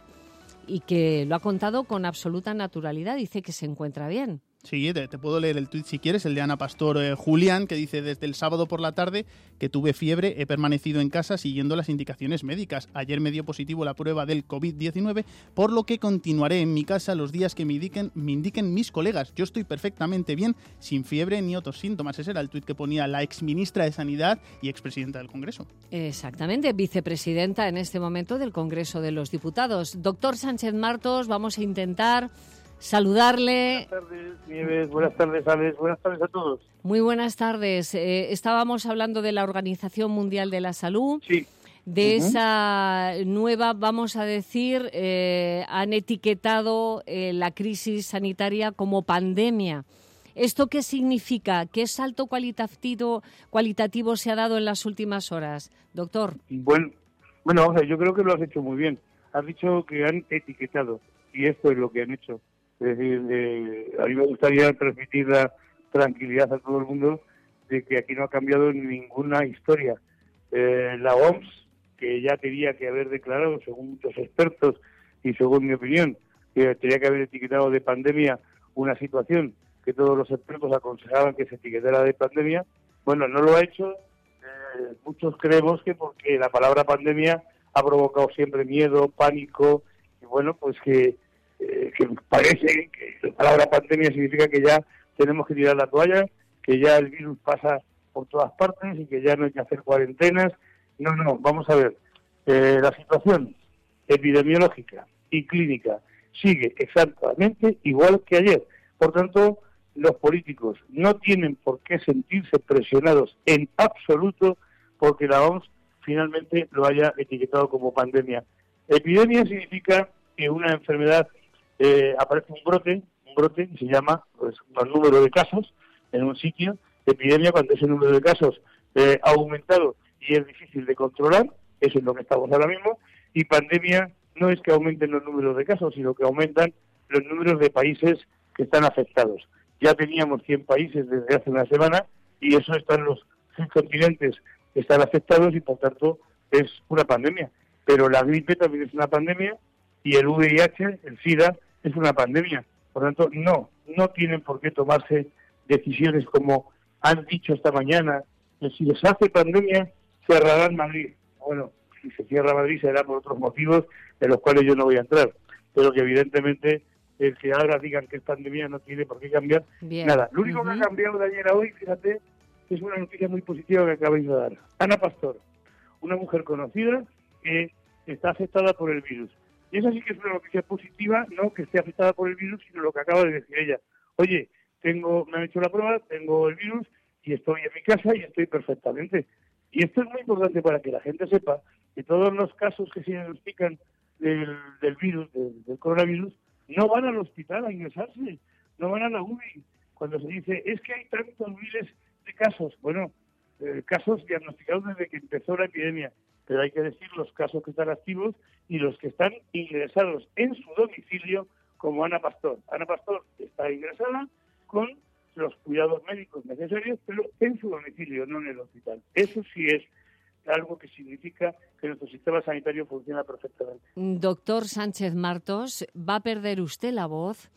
y que lo ha contado con absoluta naturalidad. Dice que se encuentra bien. Sí, te, te puedo leer el tuit si quieres, el de Ana Pastor eh, Julián, que dice: desde el sábado por la tarde que tuve fiebre, he permanecido en casa siguiendo las indicaciones médicas. Ayer me dio positivo la prueba del covid diecinueve, por lo que continuaré en mi casa los días que me indiquen, me indiquen mis colegas. Yo estoy perfectamente bien, sin fiebre ni otros síntomas. Ese era el tuit que ponía la exministra de Sanidad y expresidenta del Congreso. Exactamente, vicepresidenta en este momento del Congreso de los Diputados. Doctor Sánchez Martos, vamos a intentar saludarle. Buenas tardes, Nieves. Buenas tardes, Alex. Buenas tardes a todos. Muy buenas tardes. Eh, estábamos hablando de la Organización Mundial de la Salud. Sí. De uh-huh. esa nueva, vamos a decir, eh, han etiquetado eh, la crisis sanitaria como pandemia. ¿Esto qué significa? ¿Qué salto cualitativo, cualitativo se ha dado en las últimas horas, doctor? Bueno, bueno, o sea, yo creo que lo has hecho muy bien. Has dicho que han etiquetado, y esto es lo que han hecho. Es decir, eh, a mí me gustaría transmitir la tranquilidad a todo el mundo de que aquí no ha cambiado ninguna historia. Eh, la O M S, que ya tenía que haber declarado, según muchos expertos y según mi opinión, que tenía que haber etiquetado de pandemia una situación que todos los expertos aconsejaban que se etiquetara de pandemia, bueno, no lo ha hecho. Eh, muchos creemos que porque la palabra pandemia ha provocado siempre miedo, pánico, y bueno, pues que Eh, que parece que la palabra pandemia significa que ya tenemos que tirar la toalla, que ya el virus pasa por todas partes y que ya no hay que hacer cuarentenas. No, no, vamos a ver. Eh, la situación epidemiológica y clínica sigue exactamente igual que ayer. Por tanto, los políticos no tienen por qué sentirse presionados en absoluto porque la O M S finalmente lo haya etiquetado como pandemia. Epidemia significa que una enfermedad Eh, aparece un brote, un brote que se llama pues, el número de casos en un sitio. Epidemia cuando ese número de casos eh, ha aumentado y es difícil de controlar, eso es lo que estamos ahora mismo, y pandemia no es que aumenten los números de casos, sino que aumentan los números de países que están afectados. Ya teníamos cien países desde hace una semana y eso están los seis continentes que están afectados y por tanto es una pandemia. Pero la gripe también es una pandemia y el V I H, el SIDA, es una pandemia. Por tanto, no, no tienen por qué tomarse decisiones como han dicho esta mañana, que si les hace pandemia, cerrarán Madrid. Bueno, si se cierra Madrid será por otros motivos de los cuales yo no voy a entrar, pero que evidentemente el que ahora digan que es pandemia no tiene por qué cambiar Bien. nada. Lo único uh-huh. que ha cambiado de ayer a hoy, fíjate, es una noticia muy positiva que acabáis de dar. Ana Pastor, una mujer conocida que está afectada por el virus. Y esa sí que es una noticia positiva, no que esté afectada por el virus, sino lo que acaba de decir ella. Oye, tengo, me han hecho la prueba, tengo el virus y estoy en mi casa y estoy perfectamente. Y esto es muy importante para que la gente sepa que todos los casos que se diagnostican del, del virus, del, del coronavirus, no van al hospital a ingresarse, no van a la U B I. Cuando se dice, es que hay tantos miles de casos, bueno, eh, casos diagnosticados desde que empezó la epidemia, pero hay que decir los casos que están activos y los que están ingresados en su domicilio, como Ana Pastor. Ana Pastor está ingresada con los cuidados médicos necesarios, pero en su domicilio, no en el hospital. Eso sí es algo que significa que nuestro sistema sanitario funciona perfectamente. Doctor Sánchez Martos, ¿va a perder usted la voz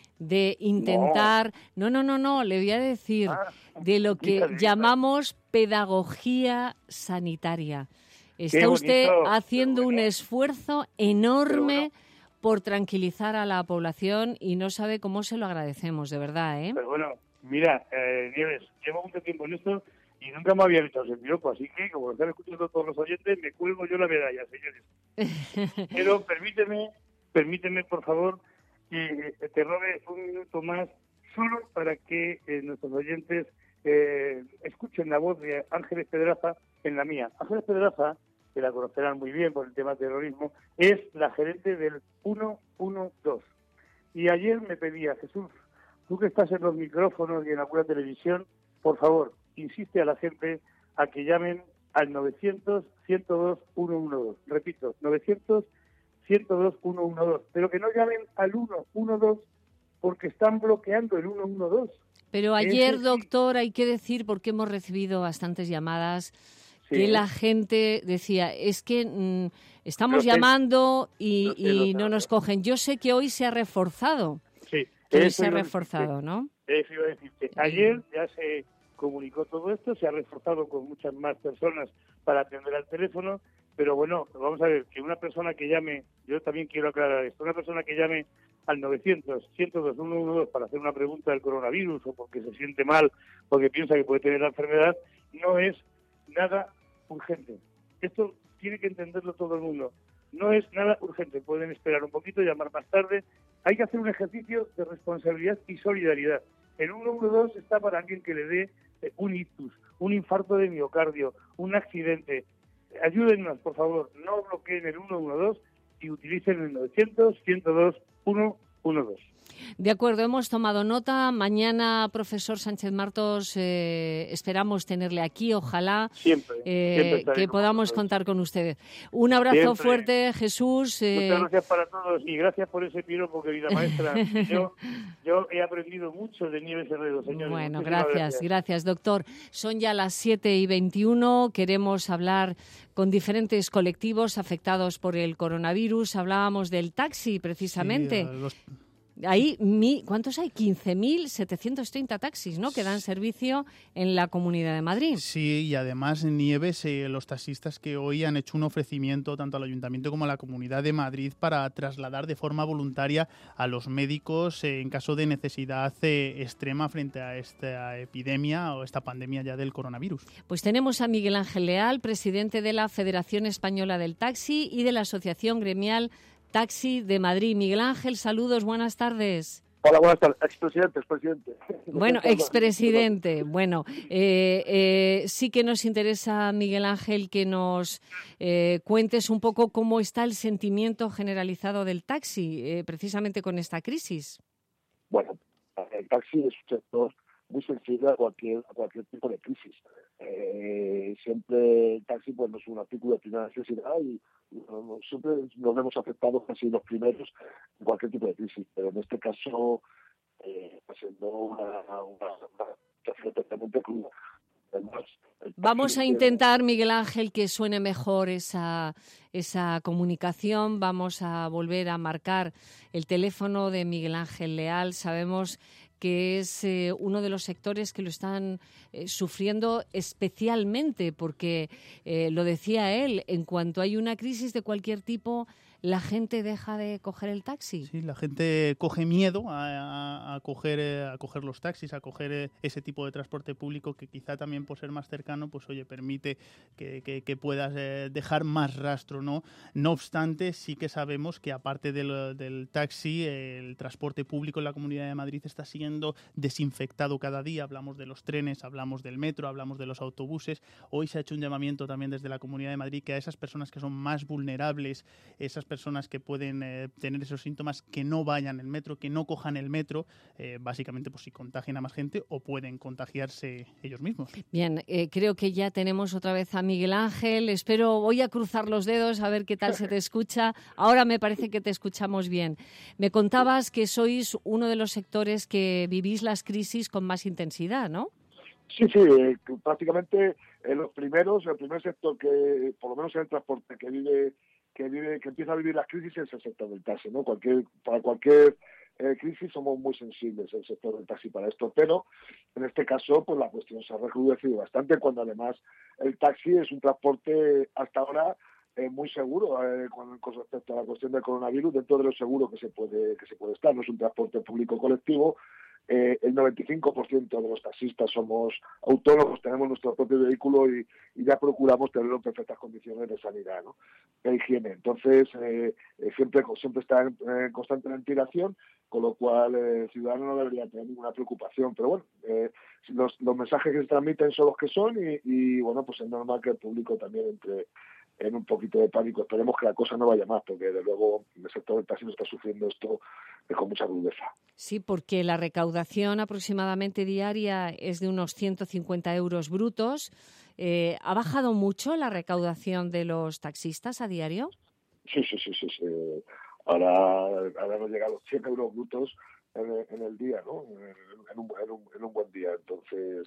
de intentar... No, no, no, no, le voy a decir ah, de lo que dígale, llamamos pedagogía sanitaria? Está usted haciendo un esfuerzo enorme bueno, por tranquilizar a la población y no sabe cómo se lo agradecemos, de verdad, ¿eh? Pero bueno, mira, eh, Nieves, llevo mucho tiempo en esto y nunca me había visto el piropo, así que como lo están escuchando todos los oyentes, me cuelgo yo la medalla, señores. Pero permíteme, permíteme, por favor, que te robe un minuto más solo para que eh, nuestros oyentes eh, escuchen la voz de Ángeles Pedraza en la mía. Ángeles Pedraza, que la conocerán muy bien por el tema de terrorismo, es la gerente del uno uno dos. Y ayer me pedía, Jesús, tú que estás en los micrófonos y en alguna televisión, por favor, insiste a la gente a que llamen al novecientos, ciento dos, ciento doce. Repito, novecientos, ciento dos, ciento doce. Pero que no llamen al uno uno dos porque están bloqueando el uno uno dos. Pero ayer, Ese sí. doctor, hay que decir, porque hemos recibido bastantes llamadas, Sí. que la gente decía, es que mm, estamos Lo sé. llamando y, Lo sé, y lo sé, no lo nos cogen. Yo sé que hoy se ha reforzado. Sí, Que hoy eso se ha iba a reforzado, decirte. ¿no? Eso iba a decirte. Ayer ya se comunicó todo esto, se ha reforzado con muchas más personas para atender al teléfono, pero bueno, vamos a ver, que una persona que llame, yo también quiero aclarar esto, una persona que llame al novecientos, ciento dos, ciento doce para hacer una pregunta del coronavirus o porque se siente mal, porque piensa que puede tener la enfermedad, no es nada urgente. Esto tiene que entenderlo todo el mundo. No es nada urgente. Pueden esperar un poquito, llamar más tarde. Hay que hacer un ejercicio de responsabilidad y solidaridad. El uno uno dos está para alguien que le dé eh, un ictus, un infarto de miocardio, un accidente. Ayúdennos, por favor. No bloqueen el uno uno dos y utilicen el novecientos, ciento dos, ciento doce. De acuerdo, hemos tomado nota. Mañana, profesor Sánchez Martos, eh, esperamos tenerle aquí, ojalá Siempre, eh, siempre estaré que con podamos vosotros. contar con usted. Un abrazo Siempre. fuerte, Jesús. eh, Muchas gracias para todos y gracias por ese piropo, querida maestra. Yo, yo he aprendido mucho de Nieves Herrero, señores. Bueno, Muchísimas gracias, gracias, doctor. Son ya las siete y veintiuno. Queremos hablar con diferentes colectivos afectados por el coronavirus. Hablábamos del taxi, precisamente. Sí, los... Ahí, mi, ¿cuántos hay? quince mil setecientos treinta taxis, ¿no?, que dan servicio en la Comunidad de Madrid. Sí, y además, Nieves, eh, los taxistas que hoy han hecho un ofrecimiento tanto al Ayuntamiento como a la Comunidad de Madrid para trasladar de forma voluntaria a los médicos eh, en caso de necesidad eh, extrema frente a esta epidemia o esta pandemia ya del coronavirus. Pues tenemos a Miguel Ángel Leal, presidente de la Federación Española del Taxi y de la Asociación Gremial Taxi de Madrid. Miguel Ángel, saludos, buenas tardes. Hola, buenas tardes. Expresidente, expresidente. Bueno, expresidente. Bueno, eh, eh, sí que nos interesa, Miguel Ángel, que nos eh, cuentes un poco cómo está el sentimiento generalizado del taxi, eh, precisamente con esta crisis. Bueno, el taxi es un sector muy sensible a cualquier, a cualquier tipo de crisis. Eh, siempre el taxi pues, no es un artículo de primera necesidad y, y no, siempre nos vemos afectados casi los primeros en cualquier tipo de crisis, pero en este caso eh, está siendo una, una, una situación totalmente cruda. Además, Vamos a intentar, Miguel Ángel, que suene mejor esa, esa comunicación. Vamos a volver a marcar el teléfono de Miguel Ángel Leal. Sabemos que es eh, uno de los sectores que lo están eh, sufriendo especialmente, porque, eh, lo decía él, en cuanto hay una crisis de cualquier tipo, la gente deja de coger el taxi. Sí, la gente coge miedo a, a, a, coger, eh, a coger los taxis, a coger eh, ese tipo de transporte público que quizá también por ser más cercano, pues oye, permite que, que, que puedas eh, dejar más rastro, ¿no? No obstante, sí que sabemos que aparte del, del taxi, eh, el transporte público en la Comunidad de Madrid está siendo desinfectado cada día. Hablamos de los trenes, hablamos del metro, hablamos de los autobuses. Hoy se ha hecho un llamamiento también desde la Comunidad de Madrid que a esas personas que son más vulnerables, esas personas que pueden eh, tener esos síntomas, que no vayan el metro, que no cojan el metro, eh, básicamente pues si contagian a más gente o pueden contagiarse ellos mismos. Bien, eh, creo que ya tenemos otra vez a Miguel Ángel. Espero, voy a cruzar los dedos a ver qué tal se te escucha. Ahora me parece que te escuchamos bien. Me contabas que sois uno de los sectores que vivís las crisis con más intensidad, ¿no? Sí, sí, eh, prácticamente eh, los primeros, el primer sector que, por lo menos en el transporte, que vive que vive, que empieza a vivir las crisis es el sector del taxi, ¿no? Cualquier, para cualquier eh, crisis somos muy sensibles el sector del taxi para esto, pero en este caso pues la cuestión se ha recrudecido bastante cuando además el taxi es un transporte hasta ahora eh, muy seguro eh, con, con respecto a la cuestión del coronavirus, dentro de lo seguro que se puede que se puede estar. No es un transporte público colectivo eh, el noventa y cinco por ciento de los taxistas somos autónomos, tenemos nuestro propio vehículo y, y ya procuramos tenerlo en perfectas condiciones de sanidad, ¿no? De higiene. Entonces, eh, eh, siempre, siempre está en, en constante ventilación, con lo cual eh, el ciudadano no debería tener ninguna preocupación. Pero bueno, eh, los, los mensajes que se transmiten son los que son y, y bueno, pues es normal que el público también entre en un poquito de pánico. Esperemos que la cosa no vaya más, porque desde luego el sector del taxi no está sufriendo esto con mucha crudeza. Sí, porque la recaudación aproximadamente diaria es de unos ciento cincuenta euros brutos. Eh, ¿Ha bajado mucho la recaudación de los taxistas a diario? Sí, sí, sí, sí. sí. Ahora, ahora hemos llegado a los cien euros brutos en el, en el día, ¿no? En un, en, un, en un buen día. Entonces,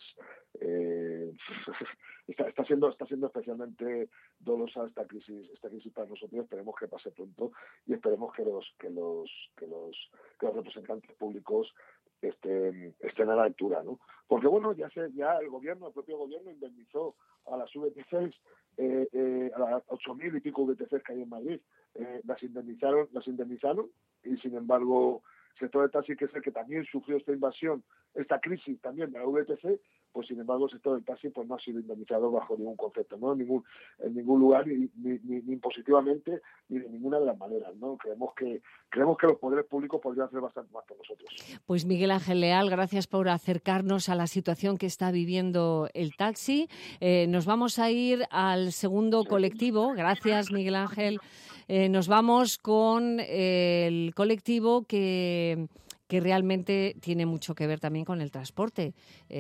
eh, está, está siendo está siendo especialmente dolorosa esta crisis esta crisis para nosotros. Esperemos que pase pronto y esperemos que los que los que los que los representantes públicos estén estén a la altura, ¿no? Porque bueno, ya se ya el gobierno el propio gobierno indemnizó a las V T Cs, eh, eh, a las ocho mil y pico V T Cs que hay en Madrid, eh, las indemnizaron las indemnizaron y sin embargo el sector del taxi, que es el que también sufrió esta invasión, esta crisis también de la V T C, pues sin embargo el sector del taxi pues no ha sido indemnizado bajo ningún concepto, no en ningún en ningún lugar, ni, ni, ni, ni impositivamente, ni de ninguna de las maneras, ¿no? Creemos que creemos que los poderes públicos podrían hacer bastante más por nosotros. Pues Miguel Ángel Leal, gracias por acercarnos a la situación que está viviendo el taxi. Eh, nos vamos a ir al segundo colectivo. Gracias, Miguel Ángel. Eh, nos vamos con eh, el colectivo que, que realmente tiene mucho que ver también con el transporte.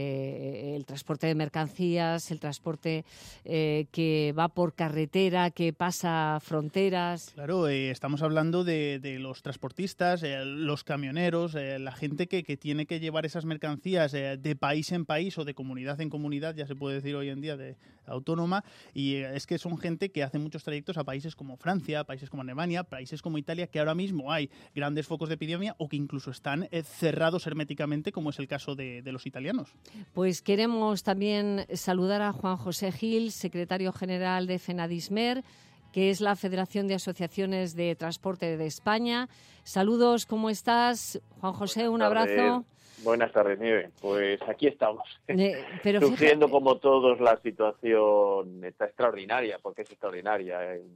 Eh, el transporte de mercancías, el transporte eh, que va por carretera, que pasa fronteras. Claro, eh, estamos hablando de, de los transportistas, eh, los camioneros, eh, la gente que, que tiene que llevar esas mercancías eh, de país en país o de comunidad en comunidad, ya se puede decir hoy en día, de autónoma, y eh, es que son gente que hace muchos trayectos a países como Francia, países como Alemania, países como Italia, que ahora mismo hay grandes focos de epidemia o que incluso están eh, cerrados herméticamente, como es el caso de, de los italianos. Pues queremos también saludar a Juan José Gil, secretario general de FENADISMER, que es la Federación de Asociaciones de Transporte de España. Saludos, ¿cómo estás? Juan José, un abrazo. Buenas tardes, Nieve. Pues aquí estamos, eh, pero sufriendo fíjate... como todos la situación. Está extraordinaria, porque es extraordinaria. Eh.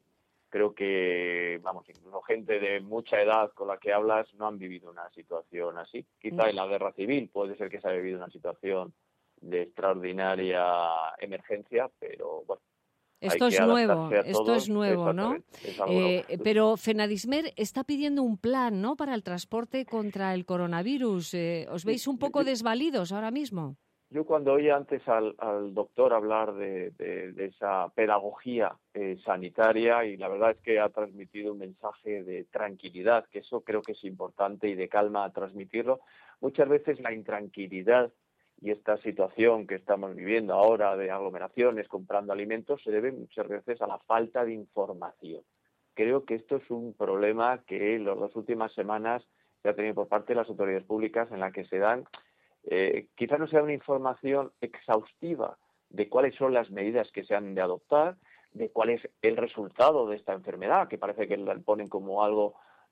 Creo que, vamos, incluso gente de mucha edad con la que hablas no han vivido una situación así. Quizá en la guerra civil puede ser que se haya vivido una situación de extraordinaria emergencia, pero bueno. Esto es nuevo, esto es nuevo, ¿no? Es algo eh, nuevo. Pero FENADISMER está pidiendo un plan, ¿no?, para el transporte contra el coronavirus. Eh, ¿Os veis un poco desvalidos ahora mismo? Yo cuando oía antes al, al doctor hablar de, de, de esa pedagogía eh, sanitaria, y la verdad es que ha transmitido un mensaje de tranquilidad, que eso creo que es importante, y de calma a transmitirlo. Muchas veces la intranquilidad y esta situación que estamos viviendo ahora de aglomeraciones comprando alimentos se debe muchas veces a la falta de información. Creo que esto es un problema que en las dos últimas semanas se ha tenido por parte de las autoridades públicas, en la que se dan, eh, quizás no sea una información exhaustiva de cuáles son las medidas que se han de adoptar, de cuál es el resultado de esta enfermedad, que parece que la ponen como algo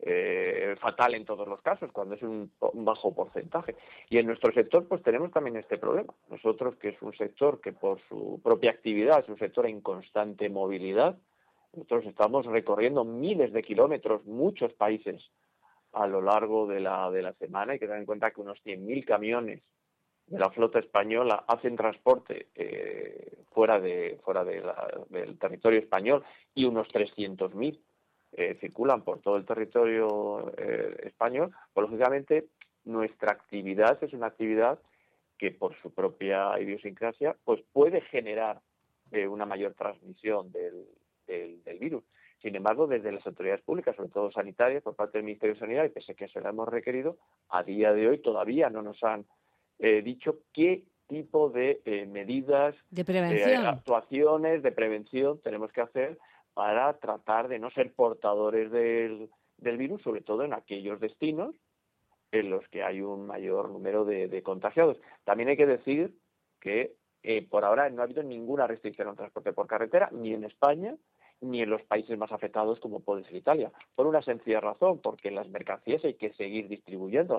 Eh, fatal en todos los casos, cuando es un, un bajo porcentaje. Y en nuestro sector pues tenemos también este problema. Nosotros, que es un sector que por su propia actividad es un sector en constante movilidad, nosotros estamos recorriendo miles de kilómetros, muchos países a lo largo de la, de la semana. Hay que tener en cuenta que unos cien mil camiones de la flota española hacen transporte eh, fuera de fuera de la, del territorio español, y unos trescientos mil Eh, circulan por todo el territorio eh, español. Pues lógicamente nuestra actividad es una actividad que por su propia idiosincrasia pues puede generar eh, una mayor transmisión del, del, del virus. Sin embargo, desde las autoridades públicas, sobre todo sanitarias, por parte del Ministerio de Sanidad, y pese a que se lo hemos requerido, a día de hoy todavía no nos han eh, dicho qué tipo de eh, medidas, de prevención, eh, actuaciones de prevención tenemos que hacer para tratar de no ser portadores del, del virus, sobre todo en aquellos destinos en los que hay un mayor número de, de contagiados. También hay que decir que eh, por ahora no ha habido ninguna restricción al transporte por carretera, ni en España, ni en los países más afectados como puede ser Italia, por una sencilla razón, porque las mercancías hay que seguir distribuyéndolas.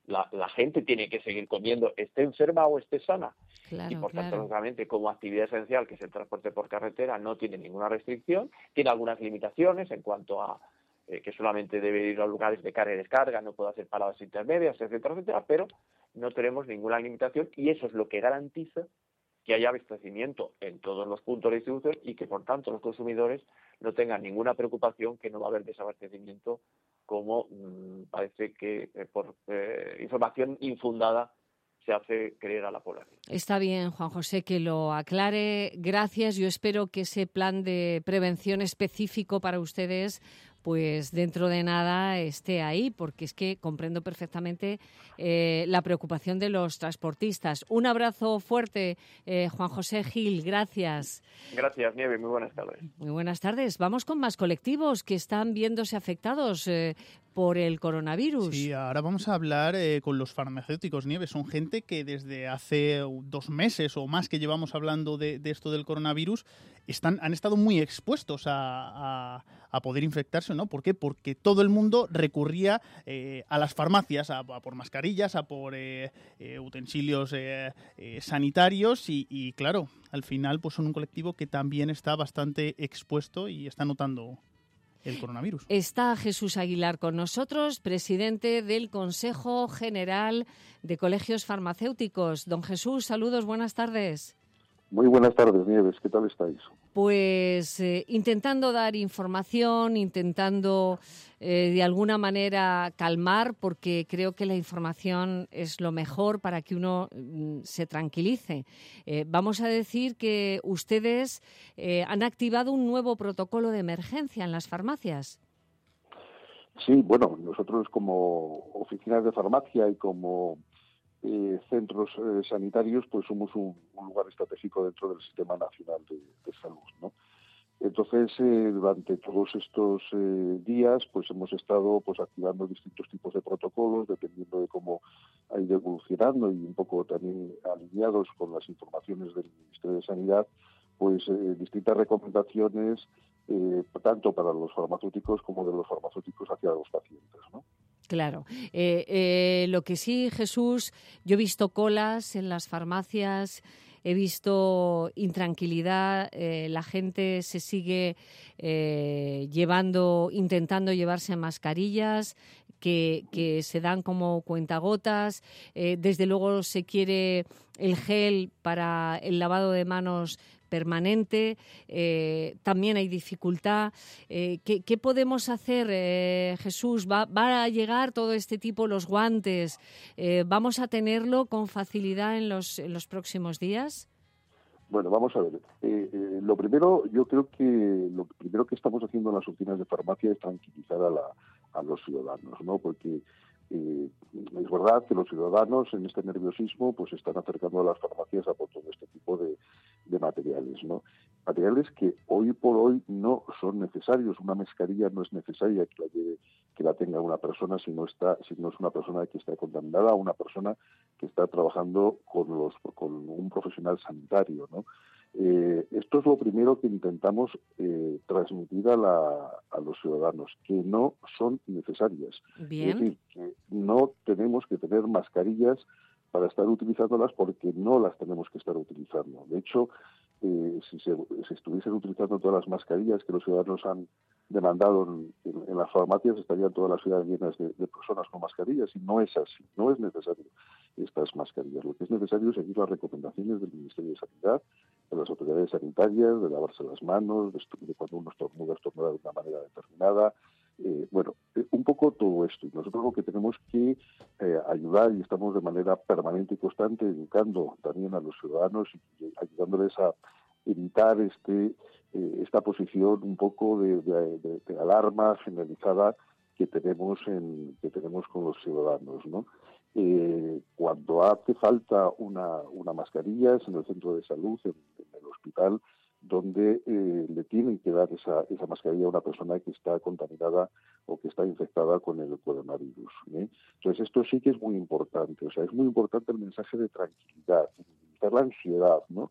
la, la gente tiene que seguir comiendo, esté enferma o esté sana. Claro, y por tanto, claro. lógicamente, como actividad esencial, que es el transporte por carretera, no tiene ninguna restricción, tiene algunas limitaciones en cuanto a eh, que solamente debe ir a lugares de carga y descarga, no puede hacer paradas intermedias, etcétera, etcétera, pero no tenemos ninguna limitación y eso es lo que garantiza que haya abastecimiento en todos los puntos de distribución y que, por tanto, los consumidores no tengan ninguna preocupación que no va a haber desabastecimiento, como mmm, parece que eh, por eh, información infundada se hace creer a la población. Está bien, Juan José, que lo aclare. Gracias. Yo espero que ese plan de prevención específico para ustedes, pues dentro de nada esté ahí, porque es que comprendo perfectamente eh, la preocupación de los transportistas. Un abrazo fuerte, eh, Juan José Gil. Gracias. Gracias, Nieve. Muy buenas tardes. Muy buenas tardes. Vamos con más colectivos que están viéndose afectados eh, por el coronavirus. Sí, ahora vamos a hablar eh, con los farmacéuticos, Nieves. Son gente que desde hace dos meses o más que llevamos hablando de, de esto del coronavirus, están, han estado muy expuestos a, a, a poder infectarse, ¿no? ¿Por qué? Porque todo el mundo recurría eh, a las farmacias, a, a por mascarillas, a por eh, eh, utensilios eh, eh, sanitarios y, y, claro, al final pues son un colectivo que también está bastante expuesto y está notando el coronavirus. Está Jesús Aguilar con nosotros, presidente del Consejo General de Colegios Farmacéuticos. Don Jesús, saludos, buenas tardes. Muy buenas tardes, Nieves, ¿qué tal estáis? Pues eh, intentando dar información, intentando eh, de alguna manera calmar, porque creo que la información es lo mejor para que uno mm, se tranquilice. Eh, vamos a decir que ustedes eh, han activado un nuevo protocolo de emergencia en las farmacias. Sí, bueno, nosotros como oficinas de farmacia y como Eh, centros eh, sanitarios, pues somos un, un lugar estratégico dentro del Sistema Nacional de, de Salud, ¿no? Entonces, eh, durante todos estos eh, días, pues hemos estado pues activando distintos tipos de protocolos, dependiendo de cómo ha ido evolucionando y un poco también alineados con las informaciones del Ministerio de Sanidad, pues eh, distintas recomendaciones, eh, tanto para los farmacéuticos como de los farmacéuticos hacia los pacientes, ¿no? Claro. Eh, eh, lo que sí, Jesús, yo he visto colas en las farmacias, he visto intranquilidad, eh, la gente se sigue eh, llevando, intentando llevarse mascarillas que, que se dan como cuentagotas. Eh, desde luego se quiere el gel para el lavado de manos permanente, eh, también hay dificultad. Eh, ¿qué, ¿Qué podemos hacer, eh, Jesús? ¿Va, ¿Va a llegar todo este tipo, los guantes? Eh, ¿Vamos a tenerlo con facilidad en los, en los próximos días? Bueno, vamos a ver. Eh, eh, lo primero, yo creo que lo primero que estamos haciendo en las oficinas de farmacia es tranquilizar a, la, a los ciudadanos, ¿no? Porque Eh, es verdad que los ciudadanos en este nerviosismo pues están acercando a las farmacias a por todo este tipo de, de materiales, ¿no? Materiales que hoy por hoy no son necesarios. Una mascarilla no es necesaria que la, lleve, que la tenga una persona si no está, si no es una persona que está contaminada, una persona que está trabajando con los con un profesional sanitario, ¿no? Eh, esto es lo primero que intentamos eh, transmitir a, la, a los ciudadanos, que no son necesarias. Bien. Es decir, que no tenemos que tener mascarillas para estar utilizándolas porque no las tenemos que estar utilizando. De hecho, eh, si se si estuviesen utilizando todas las mascarillas que los ciudadanos han demandado en, en, en las farmacias, estarían todas las ciudades llenas de, de personas con mascarillas, y no es así, no es necesario estas mascarillas. Lo que es necesario es seguir las recomendaciones del Ministerio de Sanidad, de las autoridades sanitarias, de lavarse las manos, de, de cuando uno estornuda, estornuda de una manera determinada. Eh, bueno, eh, un poco todo esto. Y nosotros lo que tenemos que eh, ayudar, y estamos de manera permanente y constante educando también a los ciudadanos y, y ayudándoles a evitar este eh, esta posición un poco de, de, de, de alarma generalizada que tenemos en que tenemos con los ciudadanos, ¿no? Eh, cuando hace falta una, una mascarilla es en el centro de salud, en, en el hospital, donde eh, le tienen que dar esa, esa mascarilla a una persona que está contaminada o que está infectada con el coronavirus, ¿eh? Entonces esto sí que es muy importante, o sea, es muy importante el mensaje de tranquilidad, evitar la ansiedad, ¿no?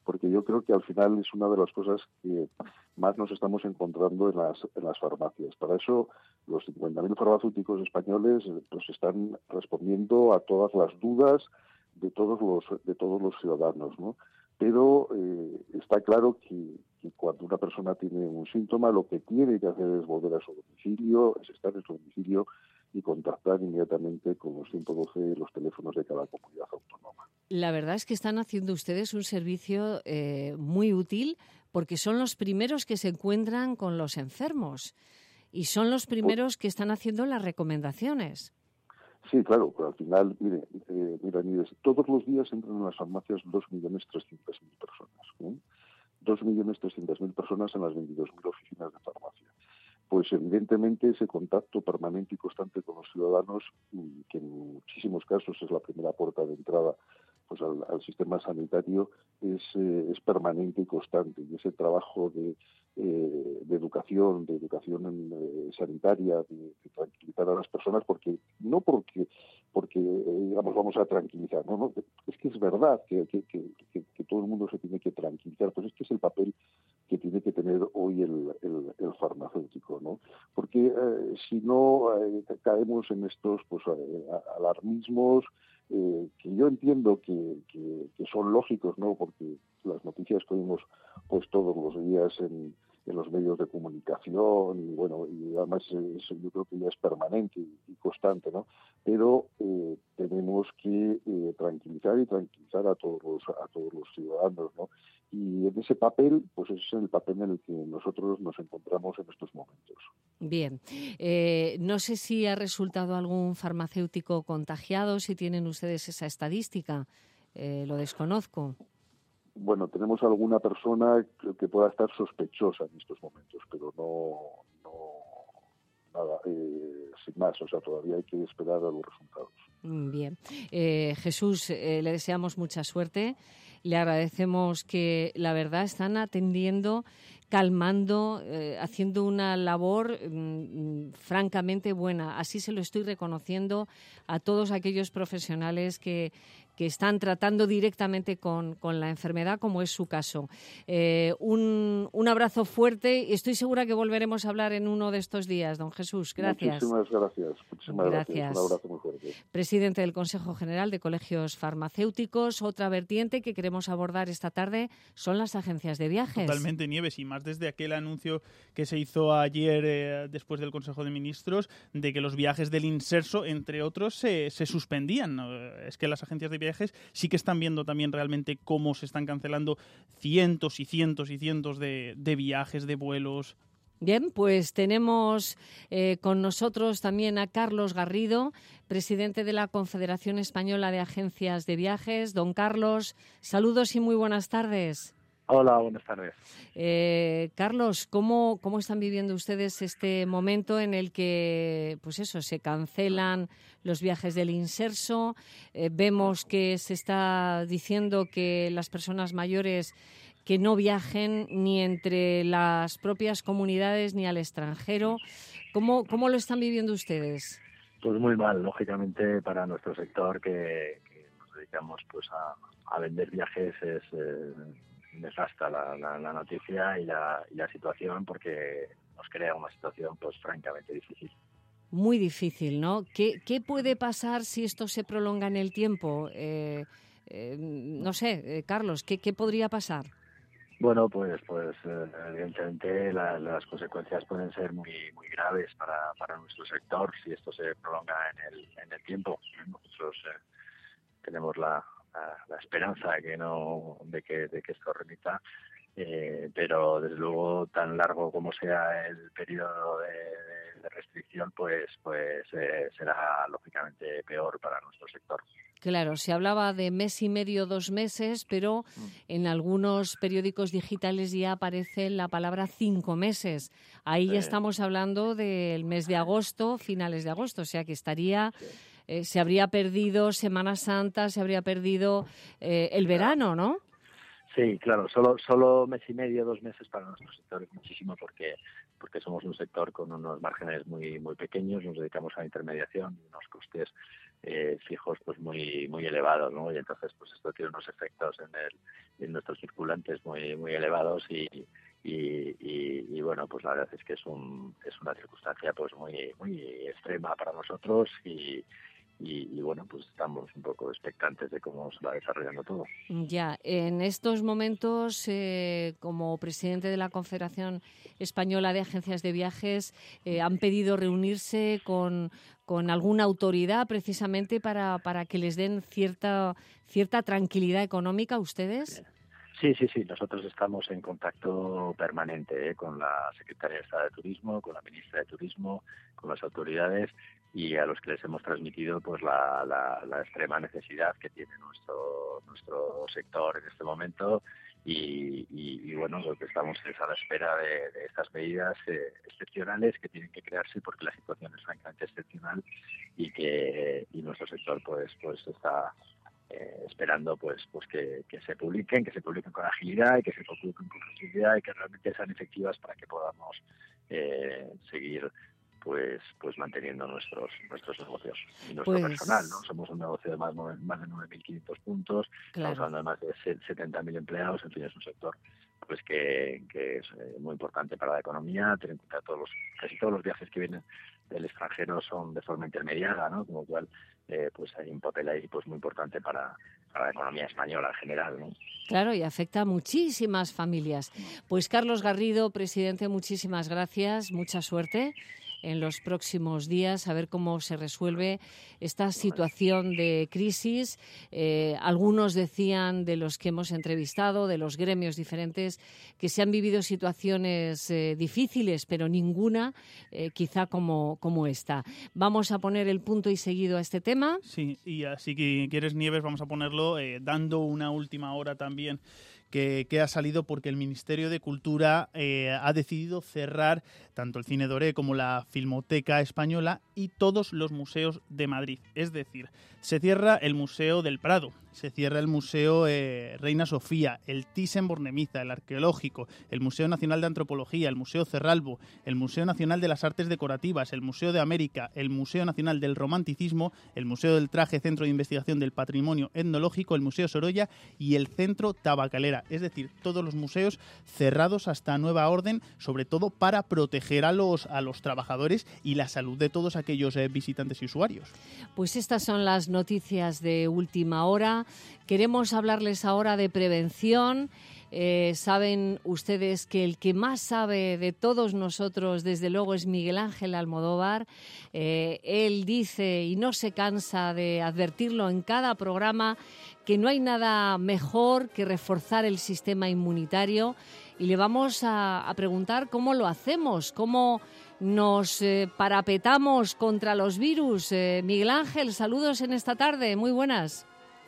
porque yo creo que al final es una de las cosas que más nos estamos encontrando en las, en las farmacias. Para eso los cincuenta mil farmacéuticos españoles pues están respondiendo a todas las dudas de todos los de todos los ciudadanos, ¿no? Pero eh, está claro que, que cuando una persona tiene un síntoma, lo que tiene que hacer es volver a su domicilio, es estar en su domicilio y contactar inmediatamente con los ciento doce, los teléfonos de cada comunidad autónoma. La verdad es que están haciendo ustedes un servicio eh, muy útil, porque son los primeros que se encuentran con los enfermos y son los primeros que están haciendo las recomendaciones. Sí, claro, pero al final, mire, eh, mira, mire, todos los días entran en las farmacias dos millones trescientas mil personas. ¿eh? dos millones trescientas mil personas en las veintidós mil oficinas de farmacia. Pues evidentemente ese contacto permanente y constante con los ciudadanos, que en muchísimos casos es la primera puerta de entrada pues al, al sistema sanitario, es, eh, es permanente y constante. Y ese trabajo de, eh, de educación, de educación eh, sanitaria, de, de tranquilizar a las personas, porque no porque porque eh, digamos vamos a tranquilizar, no, no, es que es verdad que, que, que, que, que todo el mundo se tiene que tranquilizar, pues este es el papel que tiene que tener hoy el, el, el farmacéutico, ¿no? Porque eh, si no eh, caemos en estos pues eh, alarmismos eh, que yo entiendo que, que, que son lógicos, ¿no? Porque las noticias que oímos pues todos los días en, en los medios de comunicación y bueno, y además es, yo creo que ya es permanente y, y constante, ¿no? Pero eh, tenemos que eh, tranquilizar y tranquilizar a todos los a todos los ciudadanos, ¿no? Y en ese papel, pues ese es el papel en el que nosotros nos encontramos en estos momentos. Bien, eh, no sé si ha resultado algún farmacéutico contagiado, si tienen ustedes esa estadística, eh, lo desconozco. Bueno, tenemos alguna persona que, que pueda estar sospechosa en estos momentos, pero no, no nada, eh, sin más, o sea, todavía hay que esperar a los resultados. Bien, eh, Jesús, eh, le deseamos mucha suerte, le agradecemos que la verdad están atendiendo, calmando, eh, haciendo una labor mm, francamente buena. Así se lo estoy reconociendo a todos aquellos profesionales que, que están tratando directamente con, con la enfermedad, como es su caso. Eh, un, un abrazo fuerte y estoy segura que volveremos a hablar en uno de estos días, don Jesús. Gracias. Muchísimas gracias. Muchísimas gracias. gracias. Un abrazo muy fuerte. Presidente del Consejo General de Colegios Farmacéuticos. Otra vertiente que queremos abordar esta tarde son las agencias de viajes. Totalmente, Nieves, y más desde aquel anuncio que se hizo ayer eh, después del Consejo de Ministros de que los viajes del Inserso, entre otros, se, se suspendían. Es que las agencias de viajes sí que están viendo también realmente cómo se están cancelando cientos y cientos y cientos de, de viajes, de vuelos. Bien, pues tenemos eh, con nosotros también a Carlos Garrido, presidente de la Confederación Española de Agencias de Viajes. Don Carlos, saludos y muy buenas tardes. Hola, buenas tardes. Eh, Carlos, ¿cómo, ¿cómo están viviendo ustedes este momento en el que, pues eso, se cancelan los viajes del Inserso? Eh, vemos que se está diciendo que las personas mayores que no viajen ni entre las propias comunidades ni al extranjero. ¿Cómo, cómo lo están viviendo ustedes? Pues muy mal, lógicamente, para nuestro sector que, que nos dedicamos pues a, a vender viajes es eh, nefasta la, la, la noticia y la, y la situación, porque nos crea una situación pues francamente difícil. Muy difícil, ¿no? ¿Qué, qué puede pasar si esto se prolonga en el tiempo? Eh, eh, no sé, eh, Carlos, ¿qué, qué podría pasar? Bueno, pues pues eh, evidentemente la, las consecuencias pueden ser muy muy graves para, para nuestro sector si esto se prolonga en el en el tiempo. Nosotros eh, tenemos la, la, la esperanza de que no de que de que esto remita, eh, pero desde luego tan largo como sea el periodo de, de restricción, pues pues eh, será lógicamente peor para nuestro sector. Claro, se hablaba de mes y medio, dos meses, pero en algunos periódicos digitales ya aparece la palabra cinco meses. Ahí ya estamos hablando del mes de agosto, finales de agosto, o sea que estaría, eh, se habría perdido Semana Santa, se habría perdido eh, el verano, ¿no? Sí, claro, solo solo mes y medio, dos meses para nuestro sector es muchísimo porque porque somos un sector con unos márgenes muy muy pequeños, nos dedicamos a la intermediación y unos costes eh, fijos pues muy muy elevados, ¿no? Y entonces pues esto tiene unos efectos en el en nuestros circulantes muy muy elevados y Y, y, y bueno, pues la verdad es que es un es una circunstancia pues muy muy extrema para nosotros y, y, y bueno, pues estamos un poco expectantes de cómo se va desarrollando todo. Ya, en estos momentos, eh, como presidente de la Confederación Española de Agencias de Viajes, eh, han pedido reunirse con, con alguna autoridad precisamente para, para que les den cierta cierta tranquilidad económica a ustedes. Sí, sí, sí. Nosotros estamos en contacto permanente ¿eh? con la Secretaría de Estado de Turismo, con la Ministra de Turismo, con las autoridades y a los que les hemos transmitido pues la, la, la extrema necesidad que tiene nuestro nuestro sector en este momento y, y, y bueno, lo que estamos es a la espera de, de estas medidas eh, excepcionales que tienen que crearse porque la situación es francamente excepcional y que y nuestro sector pues pues está Eh, esperando pues pues que, que se publiquen, que se publiquen con agilidad y que se publiquen con agilidad y que realmente sean efectivas para que podamos eh, seguir pues pues manteniendo nuestros nuestros negocios y nuestro pues... personal, ¿no? Somos un negocio de más, más de nueve mil quinientos puntos, claro. Estamos hablando de más de setenta mil empleados, en fin, es un sector pues que, que es eh, muy importante para la economía, tener en cuenta todos los, casi todos los viajes que vienen del extranjero son de forma intermediada, ¿no? Con lo cual eh, pues hay un papel ahí pues muy importante para, para la economía española en general, ¿no? Claro, y afecta a muchísimas familias. Pues Carlos Garrido, presidente, muchísimas gracias, mucha suerte en los próximos días, a ver cómo se resuelve esta situación de crisis. Eh, algunos decían, de los que hemos entrevistado, de los gremios diferentes, que se han vivido situaciones eh, difíciles, pero ninguna eh, quizá como, como esta. Vamos a poner el punto y seguido a este tema. Sí, y así que quieres, Nieves, vamos a ponerlo eh, dando una última hora también que, que ha salido porque el Ministerio de Cultura eh, ha decidido cerrar tanto el Cine Doré como la Filmoteca Española y todos los museos de Madrid. Es decir, se cierra el Museo del Prado, se cierra el Museo eh, Reina Sofía, el Thyssen-Bornemisza, el Arqueológico, el Museo Nacional de Antropología, el Museo Cerralbo, el Museo Nacional de las Artes Decorativas, el Museo de América, el Museo Nacional del Romanticismo, el Museo del Traje, Centro de Investigación del Patrimonio Etnológico, el Museo Sorolla y el Centro Tabacalera. Es decir, todos los museos cerrados hasta nueva orden, sobre todo para proteger a los, a los trabajadores y la salud de todos aquellos eh, visitantes y usuarios. Pues estas son las noticias de última hora. Queremos hablarles ahora de prevención. Eh, saben ustedes que el que más sabe de todos nosotros, desde luego, es Miguel Ángel Almodóvar. Eh, él dice, y no se cansa de advertirlo en cada programa, que no hay nada mejor que reforzar el sistema inmunitario. Y le vamos a, a preguntar cómo lo hacemos, cómo nos eh, parapetamos contra los virus. Eh, Miguel Ángel, saludos en esta tarde, muy buenas.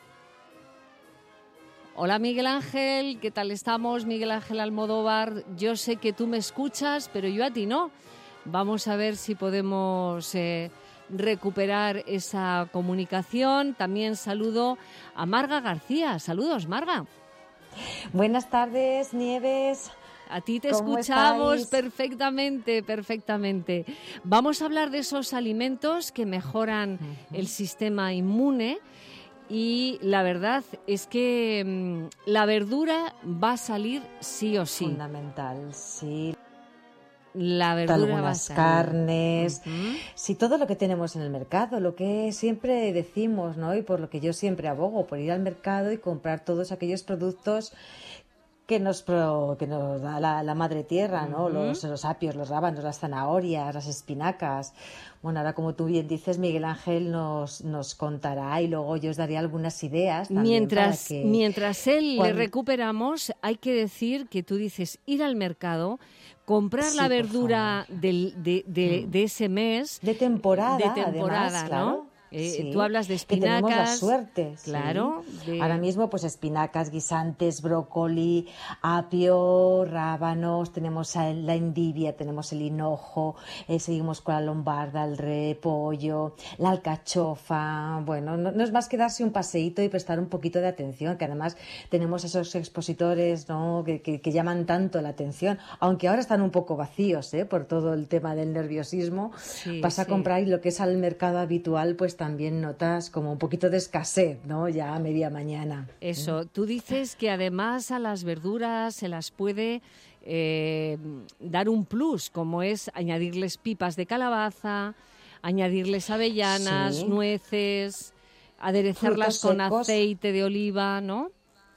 Hola Miguel Ángel, ¿qué tal estamos? Miguel Ángel Almodóvar, yo sé que tú me escuchas, pero yo a ti no. Vamos a ver si podemos eh, recuperar esa comunicación. También saludo a Marga García. Saludos, Marga. Buenas tardes, Nieves. A ti te escuchamos estáis? perfectamente, perfectamente. Vamos a hablar de esos alimentos que mejoran uh-huh. el sistema inmune. Y la verdad es que mmm, la verdura va a salir sí o sí. Fundamental, sí. La verdura va a salir. Carnes, uh-huh. sí, todo lo que tenemos en el mercado, lo que siempre decimos, ¿no? Y por lo que yo siempre abogo, por ir al mercado y comprar todos aquellos productos que nos, pro, que nos da la, la madre tierra, ¿no? Uh-huh. Los, los apios, los rábanos, las zanahorias, las espinacas. Bueno, ahora como tú bien dices, Miguel Ángel nos, nos contará y luego yo os daré algunas ideas. Mientras, para que, mientras él cuando... le recuperamos, hay que decir que tú dices ir al mercado, comprar sí, la verdura del, de, de, de ese mes. De temporada, de temporada, además, ¿no? claro. Eh, sí, tú hablas de espinacas. Que tenemos la suerte. Claro. Sí. De... Ahora mismo, pues espinacas, guisantes, brócoli, apio, rábanos, tenemos la endivia, tenemos el hinojo, eh, seguimos con la lombarda, el repollo, la alcachofa. Bueno, no, no es más que darse un paseíto y prestar un poquito de atención, que además tenemos esos expositores, ¿no? que, que, que llaman tanto la atención, aunque ahora están un poco vacíos, ¿eh? Por todo el tema del nerviosismo. Sí, Vas sí. a comprar y lo que es al mercado habitual, pues también notas como un poquito de escasez, ¿no? Ya a media mañana. Eso, ¿eh? Tú dices que además a las verduras se las puede eh, dar un plus, como es añadirles pipas de calabaza, añadirles avellanas, sí. nueces, aderezarlas con aceite de oliva, ¿no?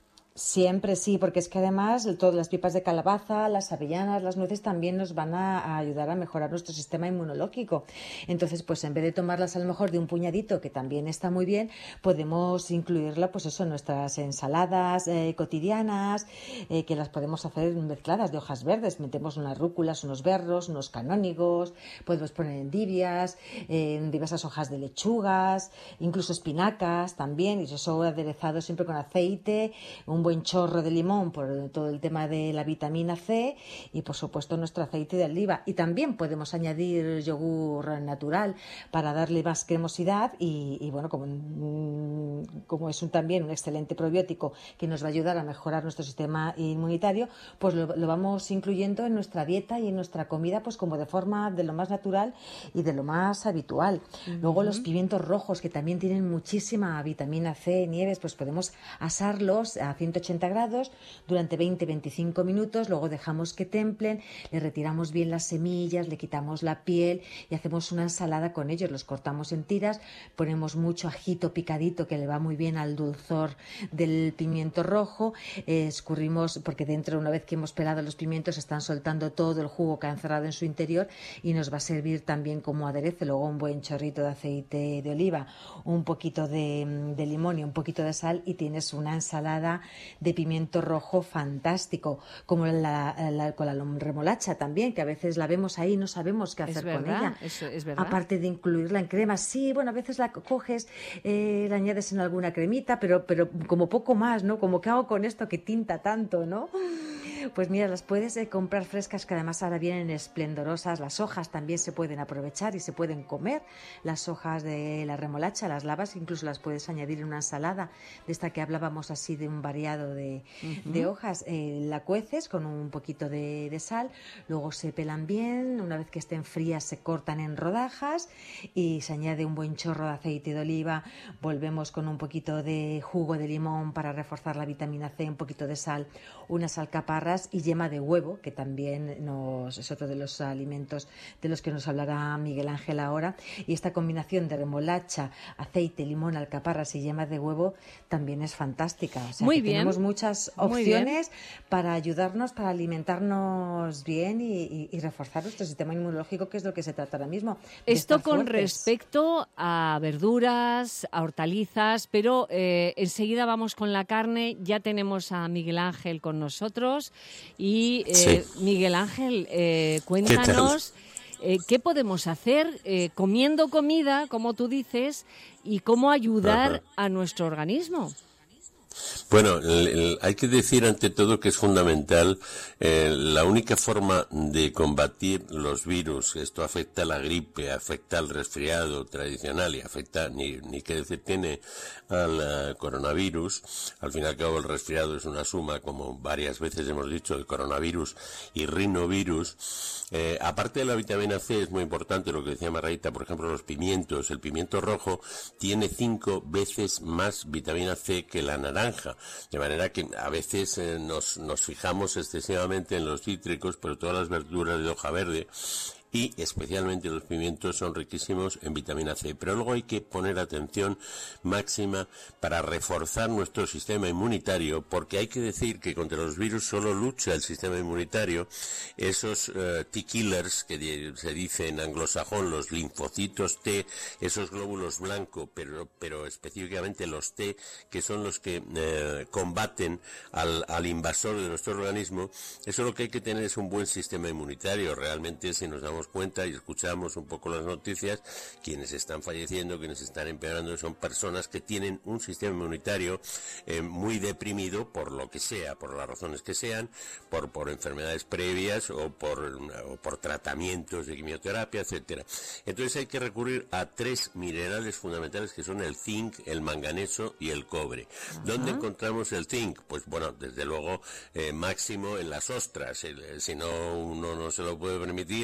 Siempre sí, porque es que además todas las pipas de calabaza, las avellanas, las nueces también nos van a, a ayudar a mejorar nuestro sistema inmunológico. Entonces, pues en vez de tomarlas a lo mejor de un puñadito, que también está muy bien, podemos incluirla, pues eso, en nuestras ensaladas eh, cotidianas, eh, que las podemos hacer mezcladas de hojas verdes. Metemos unas rúculas, unos berros, unos canónigos, podemos poner endivias, eh, diversas hojas de lechugas, incluso espinacas también, y eso aderezado siempre con aceite, un buen chorro de limón por todo el tema de la vitamina C y por supuesto nuestro aceite de oliva. Y también podemos añadir yogur natural para darle más cremosidad y, y bueno, como, como es un, también un excelente probiótico que nos va a ayudar a mejorar nuestro sistema inmunitario, pues lo, lo vamos incluyendo en nuestra dieta y en nuestra comida, pues como de forma de lo más natural y de lo más habitual. Uh-huh. Luego los pimientos rojos, que también tienen muchísima vitamina C, Nieves, pues podemos asarlos a ciento ochenta grados durante veinte a veinticinco minutos, luego dejamos que templen, le retiramos bien las semillas, le quitamos la piel y hacemos una ensalada con ellos, los cortamos en tiras, ponemos mucho ajito picadito que le va muy bien al dulzor del pimiento rojo, eh, escurrimos, porque dentro, una vez que hemos pelado los pimientos, están soltando todo el jugo que han cerrado en su interior y nos va a servir también como aderezo. Luego un buen chorrito de aceite de oliva, un poquito de, de limón y un poquito de sal y tienes una ensalada de pimiento rojo fantástico, como la, la, con la remolacha también, que a veces la vemos ahí y no sabemos qué hacer verdad, con ella. Eso es verdad. Aparte de incluirla en crema, sí, bueno, a veces la coges, eh, la añades en alguna cremita, pero, pero como poco más, ¿no? Como, ¿qué hago con esto que tinta tanto, no? Pues mira, las puedes eh, comprar frescas, que además ahora vienen esplendorosas. Las hojas también se pueden aprovechar y se pueden comer. Las hojas de la remolacha, las lavas, incluso las puedes añadir en una ensalada, de esta que hablábamos así de un variado de, uh-huh. de hojas. Eh, la cueces con un poquito de, de sal, luego se pelan bien, una vez que estén frías se cortan en rodajas y se añade un buen chorro de aceite de oliva, volvemos con un poquito de jugo de limón para reforzar la vitamina C, un poquito de sal, unas alcaparras y yema de huevo, que también nos, es otro de los alimentos de los que nos hablará Miguel Ángel ahora, y esta combinación de remolacha, aceite, limón, alcaparras y yema de huevo también es fantástica. O sea, Muy que bien. Tenemos muchas opciones para ayudarnos, para alimentarnos bien y, y, y reforzar nuestro sistema inmunológico, que es de lo que se trata ahora mismo. Esto con fuertes. respecto a verduras, a hortalizas, pero eh, enseguida vamos con la carne. Ya tenemos a Miguel Ángel con nosotros y eh, sí. Miguel Ángel, eh, cuéntanos ¿Qué, eh, qué podemos hacer eh, comiendo comida, como tú dices, y cómo ayudar Ajá. a nuestro organismo. Bueno, el, el, hay que decir ante todo que es fundamental eh, la única forma de combatir los virus. Esto afecta a la gripe, afecta al resfriado tradicional y afecta, ni, ni que decir tiene, al uh, coronavirus. Al fin y al cabo el resfriado es una suma, como varias veces hemos dicho, de coronavirus y rinovirus. Eh, aparte de la vitamina C, es muy importante lo que decía Margarita, por ejemplo, los pimientos. El pimiento rojo tiene cinco veces más vitamina C que la naranja, de manera que a veces eh, nos, nos fijamos excesivamente en los cítricos, pero todas las verduras de hoja verde y especialmente los pimientos son riquísimos en vitamina C. Pero luego hay que poner atención máxima para reforzar nuestro sistema inmunitario, porque hay que decir que contra los virus solo lucha el sistema inmunitario. Esos uh, T-killers que de, se dice en anglosajón, los linfocitos T, esos glóbulos blancos, pero, pero específicamente los T, que son los que uh, combaten al, al invasor de nuestro organismo. Eso lo que hay que tener es un buen sistema inmunitario. Realmente, si nos damos cuenta y escuchamos un poco las noticias, quienes están falleciendo, quienes están empeorando, son personas que tienen un sistema inmunitario eh, muy deprimido por lo que sea, por las razones que sean, por, por enfermedades previas o por, o por tratamientos de quimioterapia, etcétera. Entonces hay que recurrir a tres minerales fundamentales que son el zinc, el manganeso y el cobre. Uh-huh. ¿Dónde encontramos el zinc? Pues bueno, desde luego eh, máximo en las ostras. El, si no uno no se lo puede permitir, hay algo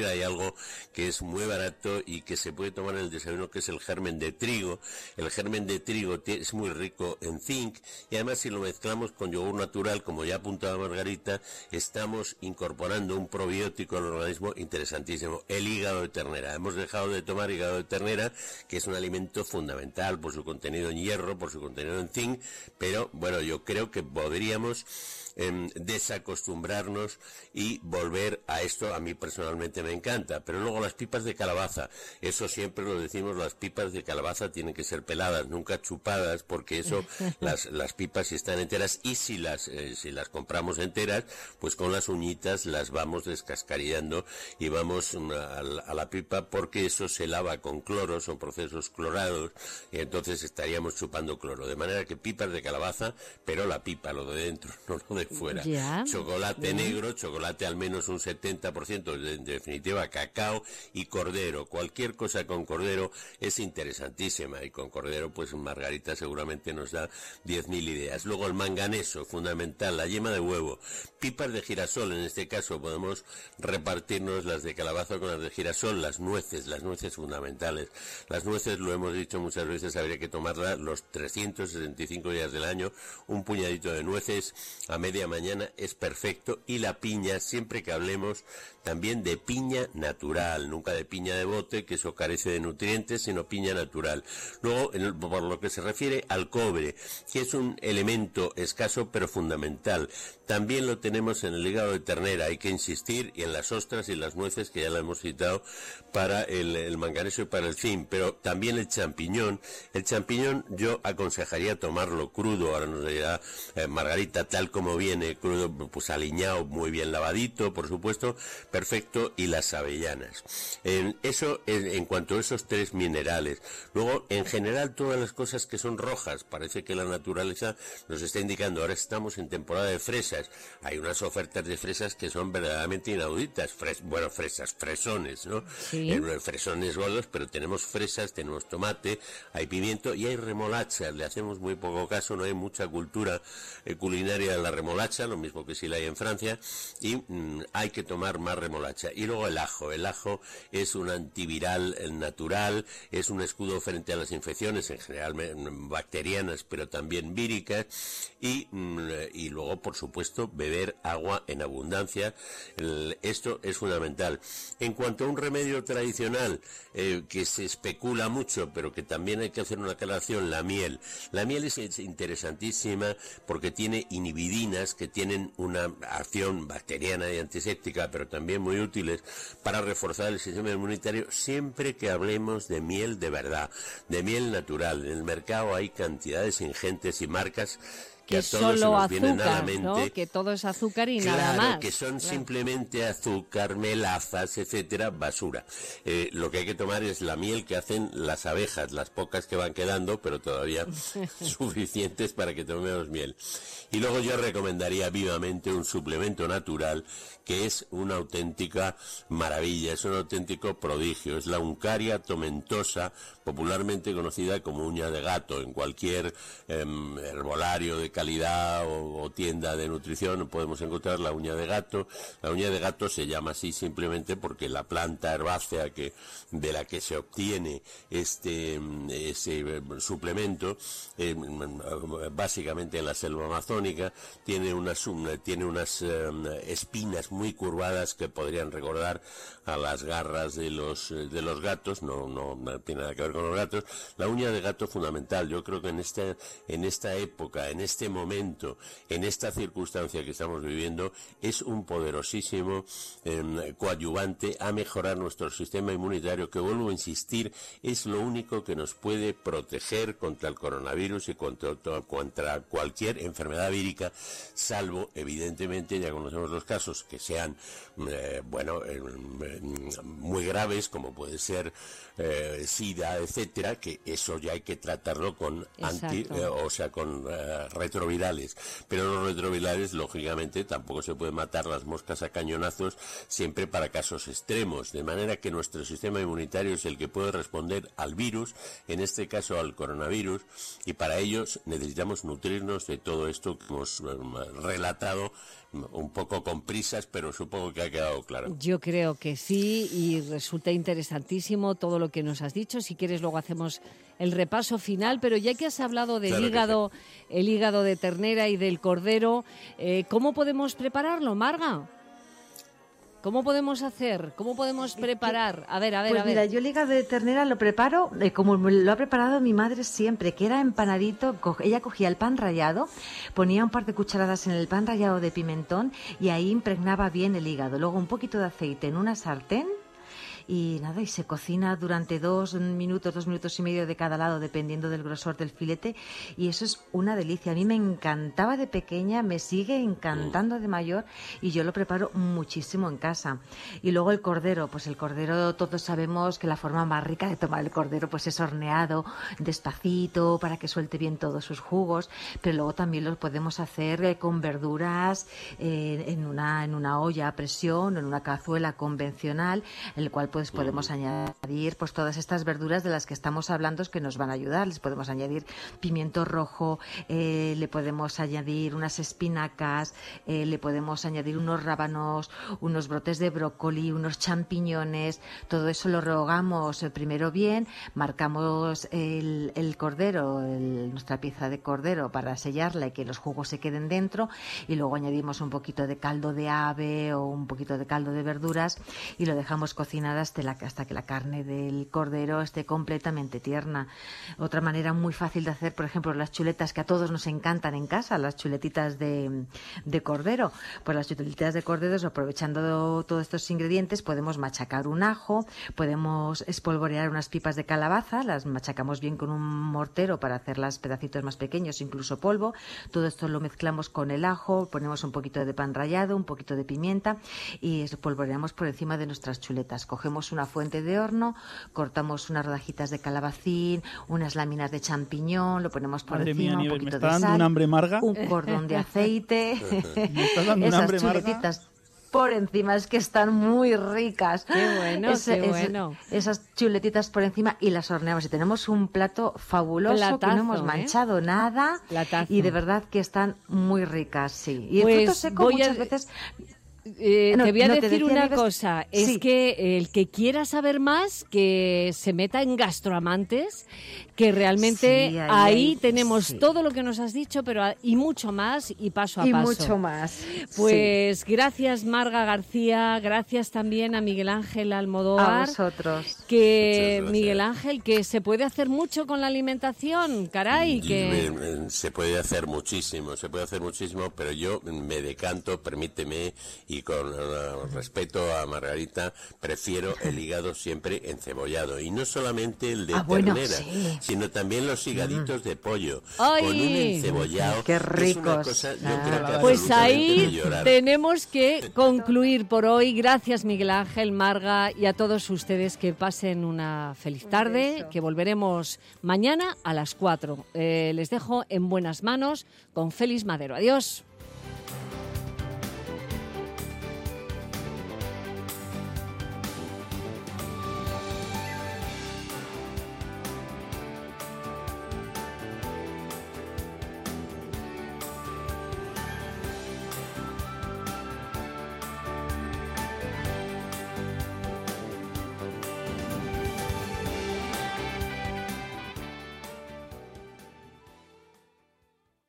algo que es muy barato y que se puede tomar en el desayuno, que es el germen de trigo. El germen de trigo es muy rico en zinc y además si lo mezclamos con yogur natural, como ya apuntaba Margarita, estamos incorporando un probiótico al organismo interesantísimo, el hígado de ternera. Hemos dejado de tomar hígado de ternera, que es un alimento fundamental por su contenido en hierro, por su contenido en zinc, pero bueno, yo creo que podríamos eh, desacostumbrarnos y volver a esto. A mí personalmente me encanta. Pero luego las pipas de calabaza, eso siempre lo decimos, las pipas de calabaza tienen que ser peladas, nunca chupadas, porque eso, las, las pipas si están enteras, y si las, eh, si las compramos enteras, pues con las uñitas las vamos descascarillando y vamos a, a la pipa, porque eso se lava con cloro, son procesos clorados, y entonces estaríamos chupando cloro. De manera que pipas de calabaza, pero la pipa, lo de dentro, no lo de fuera. Ya, chocolate ya. negro, chocolate al menos un setenta por ciento, de, en definitiva cacao y cordero. Cualquier cosa con cordero es interesantísima, y con cordero pues Margarita seguramente nos da diez mil ideas. Luego el manganeso, fundamental, la yema de huevo, pipas de girasol, en este caso podemos repartirnos las de calabaza con las de girasol, las nueces, las nueces fundamentales. Las nueces, lo hemos dicho muchas veces, habría que tomarlas los trescientos sesenta y cinco días del año, un puñadito de nueces a media mañana es perfecto. Y la piña, siempre que hablemos también de piña natural, nunca de piña de bote, que eso carece de nutrientes, sino piña natural. Luego, en el, por lo que se refiere al cobre, que es un elemento escaso pero fundamental, también lo tenemos en el hígado de ternera, hay que insistir, y en las ostras y las nueces, que ya la hemos citado, para el, el manganeso y para el zinc, pero también el champiñón. El champiñón yo aconsejaría tomarlo crudo, ahora nos dirá eh, Margarita, tal como viene, crudo, pues aliñado, muy bien lavadito, por supuesto, perfecto, y las avellanas. En eso, en, en cuanto a esos tres minerales. Luego, en general, todas las cosas que son rojas, parece que la naturaleza nos está indicando, ahora estamos en temporada de fresas, hay unas ofertas de fresas que son verdaderamente inauditas, Fres, bueno, fresas, fresones, ¿no? Sí. Eh, fresones gordos, pero tenemos fresas, tenemos tomate, hay pimiento y hay remolacha, le hacemos muy poco caso, no hay mucha cultura eh, culinaria de la remolacha, lo mismo que si la hay en Francia, y mm, hay que tomar más remolacha. Y luego el ajo, el ajo es un antiviral natural, es un escudo frente a las infecciones, en general bacterianas, pero también víricas, y, y luego, por supuesto, beber agua en abundancia. El, esto es fundamental. En cuanto a un remedio tradicional, eh, que se especula mucho, pero que también hay que hacer una aclaración, la miel. La miel es, es interesantísima porque tiene inhibidinas que tienen una acción bacteriana y antiséptica, pero también muy útiles para reforzar el sistema inmunitario, siempre que hablemos de miel de verdad, de miel natural. En el mercado hay cantidades ingentes y marcas que, que a todos solo se nos azúcar, vienen a la mente, ¿no? Que todo es azúcar y claro, nada más. que son claro. simplemente azúcar, melazas, etcétera, basura. Eh, lo que hay que tomar es la miel que hacen las abejas, las pocas que van quedando, pero todavía suficientes para que tomemos miel. Y luego yo recomendaría vivamente un suplemento natural que es una auténtica maravilla, es un auténtico prodigio, es la Uncaria tomentosa, popularmente conocida como uña de gato. En cualquier eh, herbolario de calidad o, o tienda de nutrición podemos encontrar la uña de gato. La uña de gato se llama así simplemente porque la planta herbácea que de la que se obtiene este ese suplemento, eh, básicamente en la selva amazónica, tiene unas tiene unas eh, espinas muy curvadas que podrían recordar a las garras de los de los gatos. No no, no tiene nada que ver con los gatos. La uña de gato fundamental. Yo creo que en esta en esta época, en este momento, en esta circunstancia que estamos viviendo, es un poderosísimo eh, coadyuvante a mejorar nuestro sistema inmunitario, que, vuelvo a insistir, es lo único que nos puede proteger contra el coronavirus y contra, contra cualquier enfermedad vírica, salvo, evidentemente, ya conocemos los casos que sean, eh, bueno, eh, muy graves, como puede ser eh, SIDA, etcétera, que eso ya hay que tratarlo con anti, eh, o sea, con eh, retrovirales. Pero los retrovirales, lógicamente, tampoco se pueden matar las moscas a cañonazos, siempre para casos extremos, de manera que nuestro sistema inmunitario es el que puede responder al virus, en este caso al coronavirus, y para ello necesitamos nutrirnos de todo esto que hemos eh, relatado un poco con prisas, pero supongo que ha quedado claro. Yo creo que sí, y resulta interesantísimo todo lo que nos has dicho. Si quieres luego hacemos el repaso final, pero ya que has hablado del Claro que hígado, el hígado de ternera y del cordero, eh, ¿cómo podemos prepararlo, Marga? ¿Cómo podemos hacer? ¿Cómo podemos preparar? A ver, a ver, Pues a ver. mira, yo el hígado de ternera lo preparo eh, como me lo ha preparado mi madre siempre, que era empanadito. Co- ella cogía el pan rallado, ponía un par de cucharadas en el pan rallado de pimentón y ahí impregnaba bien el hígado. Luego un poquito de aceite en una sartén. Y nada, y se cocina durante dos minutos, dos minutos y medio de cada lado, dependiendo del grosor del filete, y eso es una delicia. A mí me encantaba de pequeña, me sigue encantando de mayor, y yo lo preparo muchísimo en casa. Y luego el cordero, pues el cordero, todos sabemos que la forma más rica de tomar el cordero pues es horneado, despacito, para que suelte bien todos sus jugos, pero luego también lo podemos hacer eh, con verduras eh, en una, en una olla a presión o en una cazuela convencional, en el cual pues podemos añadir pues todas estas verduras de las que estamos hablando que nos van a ayudar. Les podemos añadir pimiento rojo, eh, le podemos añadir unas espinacas, eh, le podemos añadir unos rábanos, unos brotes de brócoli, unos champiñones. Todo eso lo rehogamos eh, primero bien, marcamos el, el cordero, el, nuestra pieza de cordero para sellarla y que los jugos se queden dentro, y luego añadimos un poquito de caldo de ave o un poquito de caldo de verduras y lo dejamos cocinar hasta, la, hasta que la carne del cordero esté completamente tierna. Otra manera muy fácil de hacer, por ejemplo, las chuletas que a todos nos encantan en casa, las chuletitas de, de cordero. Pues las chuletitas de cordero, aprovechando todos estos ingredientes, podemos machacar un ajo, podemos espolvorear unas pipas de calabaza, las machacamos bien con un mortero para hacerlas pedacitos más pequeños, incluso polvo. Todo esto lo mezclamos con el ajo, ponemos un poquito de pan rallado, un poquito de pimienta y espolvoreamos por encima de nuestras chuletas. Cogemos una fuente de horno, cortamos unas rodajitas de calabacín, unas láminas de champiñón, lo ponemos por Madre encima, mía, un Nieves, poquito me está de dando sal, un hambre amarga. un cordón de aceite, Me está dando un esas hambre, Marga. chuletitas por encima, es que están muy ricas. Qué bueno, Ese- qué ese- bueno. Esas chuletitas por encima y las horneamos y tenemos un plato fabuloso que Platazo, no hemos ¿eh? manchado nada. Platazo. Y de verdad que están muy ricas, sí. Y el Pues fruto seco voy a- muchas veces... Eh, No, te voy a no, te decir decía, una Nieves- cosa, es Sí. que el que quiera saber más, que se meta en Gastroamantes, que realmente Sí, ahí ahí, hay- tenemos sí. todo lo que nos has dicho, pero a- y mucho más, y paso a Y paso. mucho más. Pues gracias, Marga García, gracias también a Miguel Ángel Almodóvar. A vosotros. Que Muchas gracias. Miguel Ángel, que se puede hacer mucho con la alimentación, caray, que... Eh, eh, Se puede hacer muchísimo, se puede hacer muchísimo, pero yo me decanto, permíteme, y con eh, respeto a Margarita, prefiero el hígado siempre encebollado. Y no solamente el de Ah, bueno, ternera, sí. sino también los higaditos de pollo. ¡Ay! Con un encebollado. Qué Es una ricos. cosa, yo Ah. creo que Pues absolutamente de ahí llorar. tenemos que concluir por hoy. Gracias, Miguel Ángel, Marga, y a todos ustedes que pasen una feliz tarde, que volveremos mañana a las cuatro. Eh, les dejo en buenas manos con Félix Madero. Adiós.